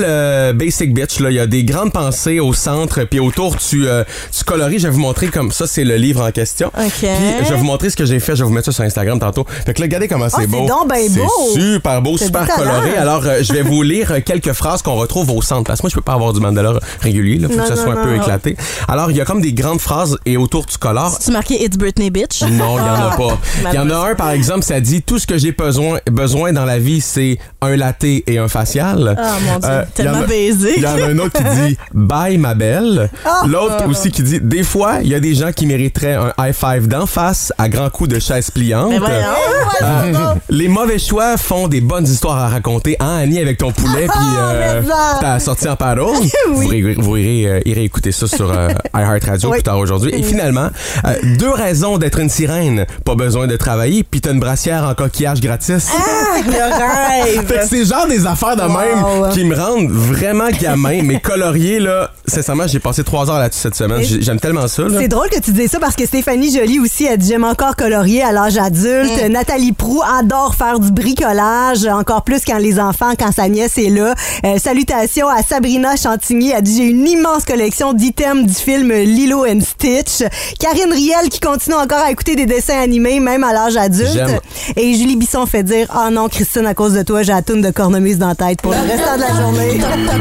Speaker 12: euh, basic bitch. Là. Il y a des grandes pensées au centre, puis autour, tu, euh, tu coloris. Je vais vous montrer comme ça, c'est le livre en question.
Speaker 6: OK.
Speaker 12: Puis je vais vous montrer ce que j'ai fait. Je vais vous mettre ça sur Instagram tantôt. Fait que là, regardez comment c'est
Speaker 5: oh,
Speaker 12: beau.
Speaker 5: C'est donc ben beau.
Speaker 12: C'est super beau,
Speaker 5: C'est
Speaker 12: super
Speaker 5: du talent.
Speaker 12: coloré. Alors, euh, je vais vous lire quelques phrases qu'on retrouve au centre. Parce que moi, je peux pas avoir du mandala régulier. Il faut
Speaker 5: non,
Speaker 12: que ça
Speaker 5: non,
Speaker 12: soit
Speaker 5: non,
Speaker 12: un peu
Speaker 5: non.
Speaker 12: éclaté. Alors, il y a comme des grandes phrases et autour, tu colores.
Speaker 6: Tu marqué It's Britney Bitch?
Speaker 12: Non, il y en a pas. Il y en a un, par exemple, ça dit tout ce que j'ai besoin, besoin dans la vie, c'est un latte et un facial.
Speaker 6: Ah, mon Dieu,
Speaker 12: Euh,
Speaker 6: tellement
Speaker 12: il y en a-
Speaker 6: baisé.
Speaker 12: Il y en a un autre qui dit bye ma belle.
Speaker 6: Oh.
Speaker 12: L'autre aussi qui dit des fois, il y a des gens qui mériteraient un high five d'en face à grands coups de chaise pliante.
Speaker 6: Mais voyons.
Speaker 12: Euh, les mauvais choix font des bonnes histoires à raconter. Hein, Annie, avec ton poulet, puis euh,
Speaker 5: mais ça.
Speaker 12: ta sortie en paddle.
Speaker 5: Oui.
Speaker 12: Vous, irez, vous irez, euh, irez écouter ça sur euh, iHeartRadio
Speaker 5: Oui.
Speaker 12: plus tard aujourd'hui. Et finalement, euh, deux raisons d'être une sirène. Pas besoin de travailler, puis t'as une brassière en coquillage gratis.
Speaker 6: Ah, le
Speaker 12: Fait que
Speaker 6: rêve!
Speaker 12: c'est genre des affaires de
Speaker 5: Wow.
Speaker 12: même qui me rendent vraiment gamin, mais colorié, là, sincèrement, j'ai passé trois heures là-dessus cette semaine. J'ai- J'aime tellement ça, là.
Speaker 5: C'est drôle que tu dises ça parce que Stéphanie Joly aussi a dit j'aime encore colorier à l'âge adulte.
Speaker 6: Mm.
Speaker 5: Nathalie Proulx adore faire du bricolage, encore plus quand les enfants, quand sa nièce est là. Euh, salutations à Sabrina Chantigny, elle dit j'ai une immense collection d'items du film Lilo and Stitch. Karine Riel qui continue encore à écouter des dessins animés même à l'âge adulte.
Speaker 12: J'aime.
Speaker 5: Et Julie Bisson fait dire ah non Christine à cause de toi j'ai la toune de cornemuse dans la tête pour le restant de la journée.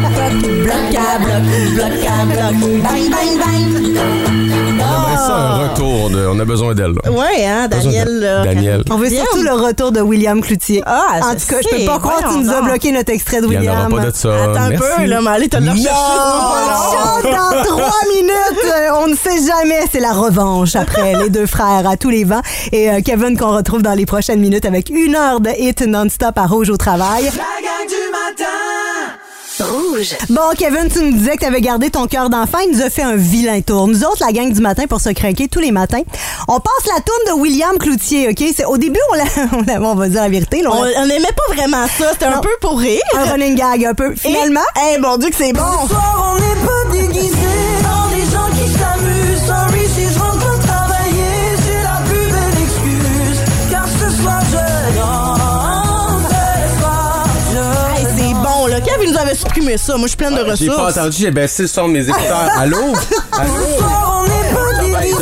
Speaker 12: J'aimerais ça un retour. De, on a besoin d'elle, là.
Speaker 6: Ouais, hein, Daniel. là.
Speaker 12: Daniel.
Speaker 5: On veut
Speaker 6: Bien.
Speaker 5: surtout le retour de William Cloutier.
Speaker 6: Ah,
Speaker 5: en
Speaker 6: je
Speaker 5: tout cas, je peux
Speaker 6: sais.
Speaker 5: pas croire que tu
Speaker 6: Voyons
Speaker 5: nous as
Speaker 6: donc.
Speaker 5: bloqué notre extrait de
Speaker 12: Il n'y en
Speaker 5: William.
Speaker 12: aura pas de ça.
Speaker 6: Attends un
Speaker 12: Merci.
Speaker 6: peu, là, mais allez te le rechercher.
Speaker 5: Chante dans trois minutes. Euh, On ne sait jamais. C'est la revanche après les deux frères à tous les vents. Et euh, Kevin qu'on retrouve dans les prochaines minutes avec une heure de hit non-stop à Rouge au travail.
Speaker 1: La gang du matin.
Speaker 2: Rouge.
Speaker 5: Bon, Kevin, tu nous disais que tu avais gardé ton cœur d'enfant. Il nous a fait un vilain tour. Nous autres, la gang du matin, pour se craquer tous les matins, on passe la tourne de William Cloutier, OK? C'est, au début, on, l'a, on, l'a- on va dire la vérité. Là, on
Speaker 6: On
Speaker 5: l'a-
Speaker 6: on aimait pas vraiment ça, c'était un
Speaker 5: Non.
Speaker 6: peu pour rire.
Speaker 5: un running gag un peu. Finalement,
Speaker 6: Eh, mon Dieu que c'est bon!
Speaker 1: Soir, on n'est pas déguisés dans des gens qui s'amusent. Sorry si je rentre pas travailler, c'est la plus belle excuse. Car ce soir, je danse, ce soir, je
Speaker 6: Hey, c'est bon, là. Kev, il nous avait supprimé ça. Moi, je suis pleine de
Speaker 12: Ah, J'ai pas
Speaker 6: ressources.
Speaker 12: entendu, j'ai baissé le son de mes écouteurs. Allô? Allô?
Speaker 1: Ce soir, on n'est pas déguisés.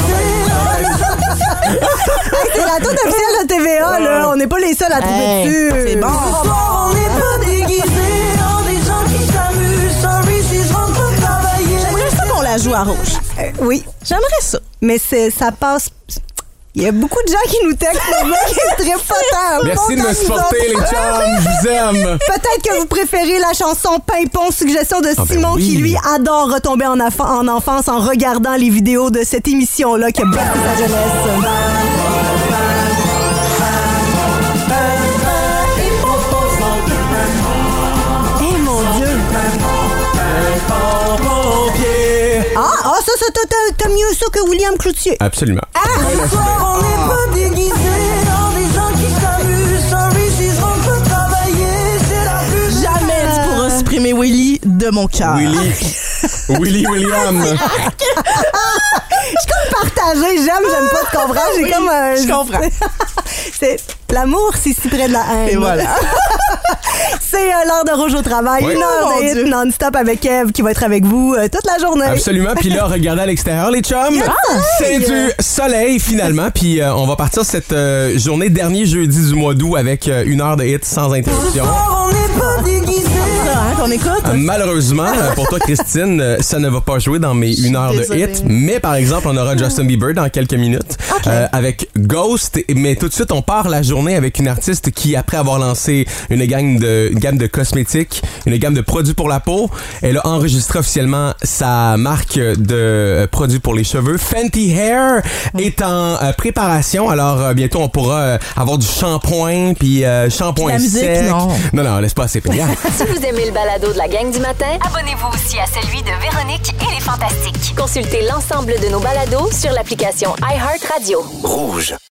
Speaker 5: c'est la tourne officielle de T V A. Là. On n'est pas les seuls à trouver
Speaker 6: Hey,
Speaker 5: dessus.
Speaker 6: c'est bon.
Speaker 1: Ce soir, on n'est pas déguisés dans des gens qui s'amusent. Sorry si je rentre pas travailler.
Speaker 6: J'aimerais ça qu'on la joue à rouge.
Speaker 5: Euh, oui,
Speaker 6: J'aimerais ça.
Speaker 5: mais c'est, ça passe... Il y a beaucoup de gens qui nous textent pour dire qu'ils seraient pas tant
Speaker 12: Merci de
Speaker 5: contents
Speaker 12: me
Speaker 5: nous
Speaker 12: supporter, les
Speaker 5: autres.
Speaker 12: chums. Je vous aime.
Speaker 5: Peut-être que vous préférez la chanson Pimpon, suggestion de
Speaker 12: ben
Speaker 5: Simon
Speaker 12: oui.
Speaker 5: qui, lui, adore retomber en, aff- en enfance en regardant les vidéos de cette émission-là qui a bercé sa jeunesse. Eh mon Dieu! Ah, ah ça, ça, t'as, t'as- t'as mieux ça que William Cloutier.
Speaker 12: Absolument.
Speaker 1: Ce soir, on n'est pas déguisés dans des gens qui s'amusent. Sorry si je rentre pas travailler, c'est la plus
Speaker 6: Jamais tu pourras supprimer Willy de mon cœur.
Speaker 12: Willy. Willy William.
Speaker 5: Je suis comme partagée, j'aime, j'aime pas, tu comprends? J'ai
Speaker 6: Oui,
Speaker 5: comme un...
Speaker 6: je comprends.
Speaker 5: C'est... L'amour, c'est si près de la haine.
Speaker 6: Et voilà.
Speaker 5: C'est euh, l'heure de Rouge au travail.
Speaker 12: Oui.
Speaker 5: Une heure
Speaker 6: Oh,
Speaker 5: de
Speaker 6: mon
Speaker 5: hit
Speaker 6: Dieu.
Speaker 5: non-stop avec Kev qui va être avec vous euh, toute la journée.
Speaker 12: Absolument. Puis là, regardez à l'extérieur, les chums. C'est du soleil, finalement. Puis euh, on va partir cette euh, journée, dernier jeudi du mois d'août, avec euh, une heure de hit sans interruption.
Speaker 1: soir, on n'est pas déguisés.
Speaker 6: Ça, hein, qu'on écoute?
Speaker 12: Euh, Malheureusement, euh, pour toi, Christine, euh, ça ne va pas jouer dans mes une heure de
Speaker 6: désolée.
Speaker 12: hit. Mais par exemple, on aura Justin Bieber dans quelques minutes euh, avec Ghost. Mais tout de suite, on part la journée avec une artiste qui, après avoir lancé une gamme de, une gamme de cosmétiques, une gamme de produits pour la peau, elle a enregistré officiellement sa marque de euh, produits pour les cheveux. Fenty Hair est en euh, préparation. Alors, euh, bientôt, on pourra euh, avoir du shampoing, puis euh, shampoing
Speaker 6: La musique,
Speaker 12: sec.
Speaker 6: non.
Speaker 12: Non, non, laisse pas, c'est payant.
Speaker 3: Si vous aimez le balado de la gang du matin, abonnez-vous aussi à celui de Véronique et les Fantastiques. Consultez l'ensemble de nos balados sur l'application iHeartRadio.
Speaker 4: Rouge.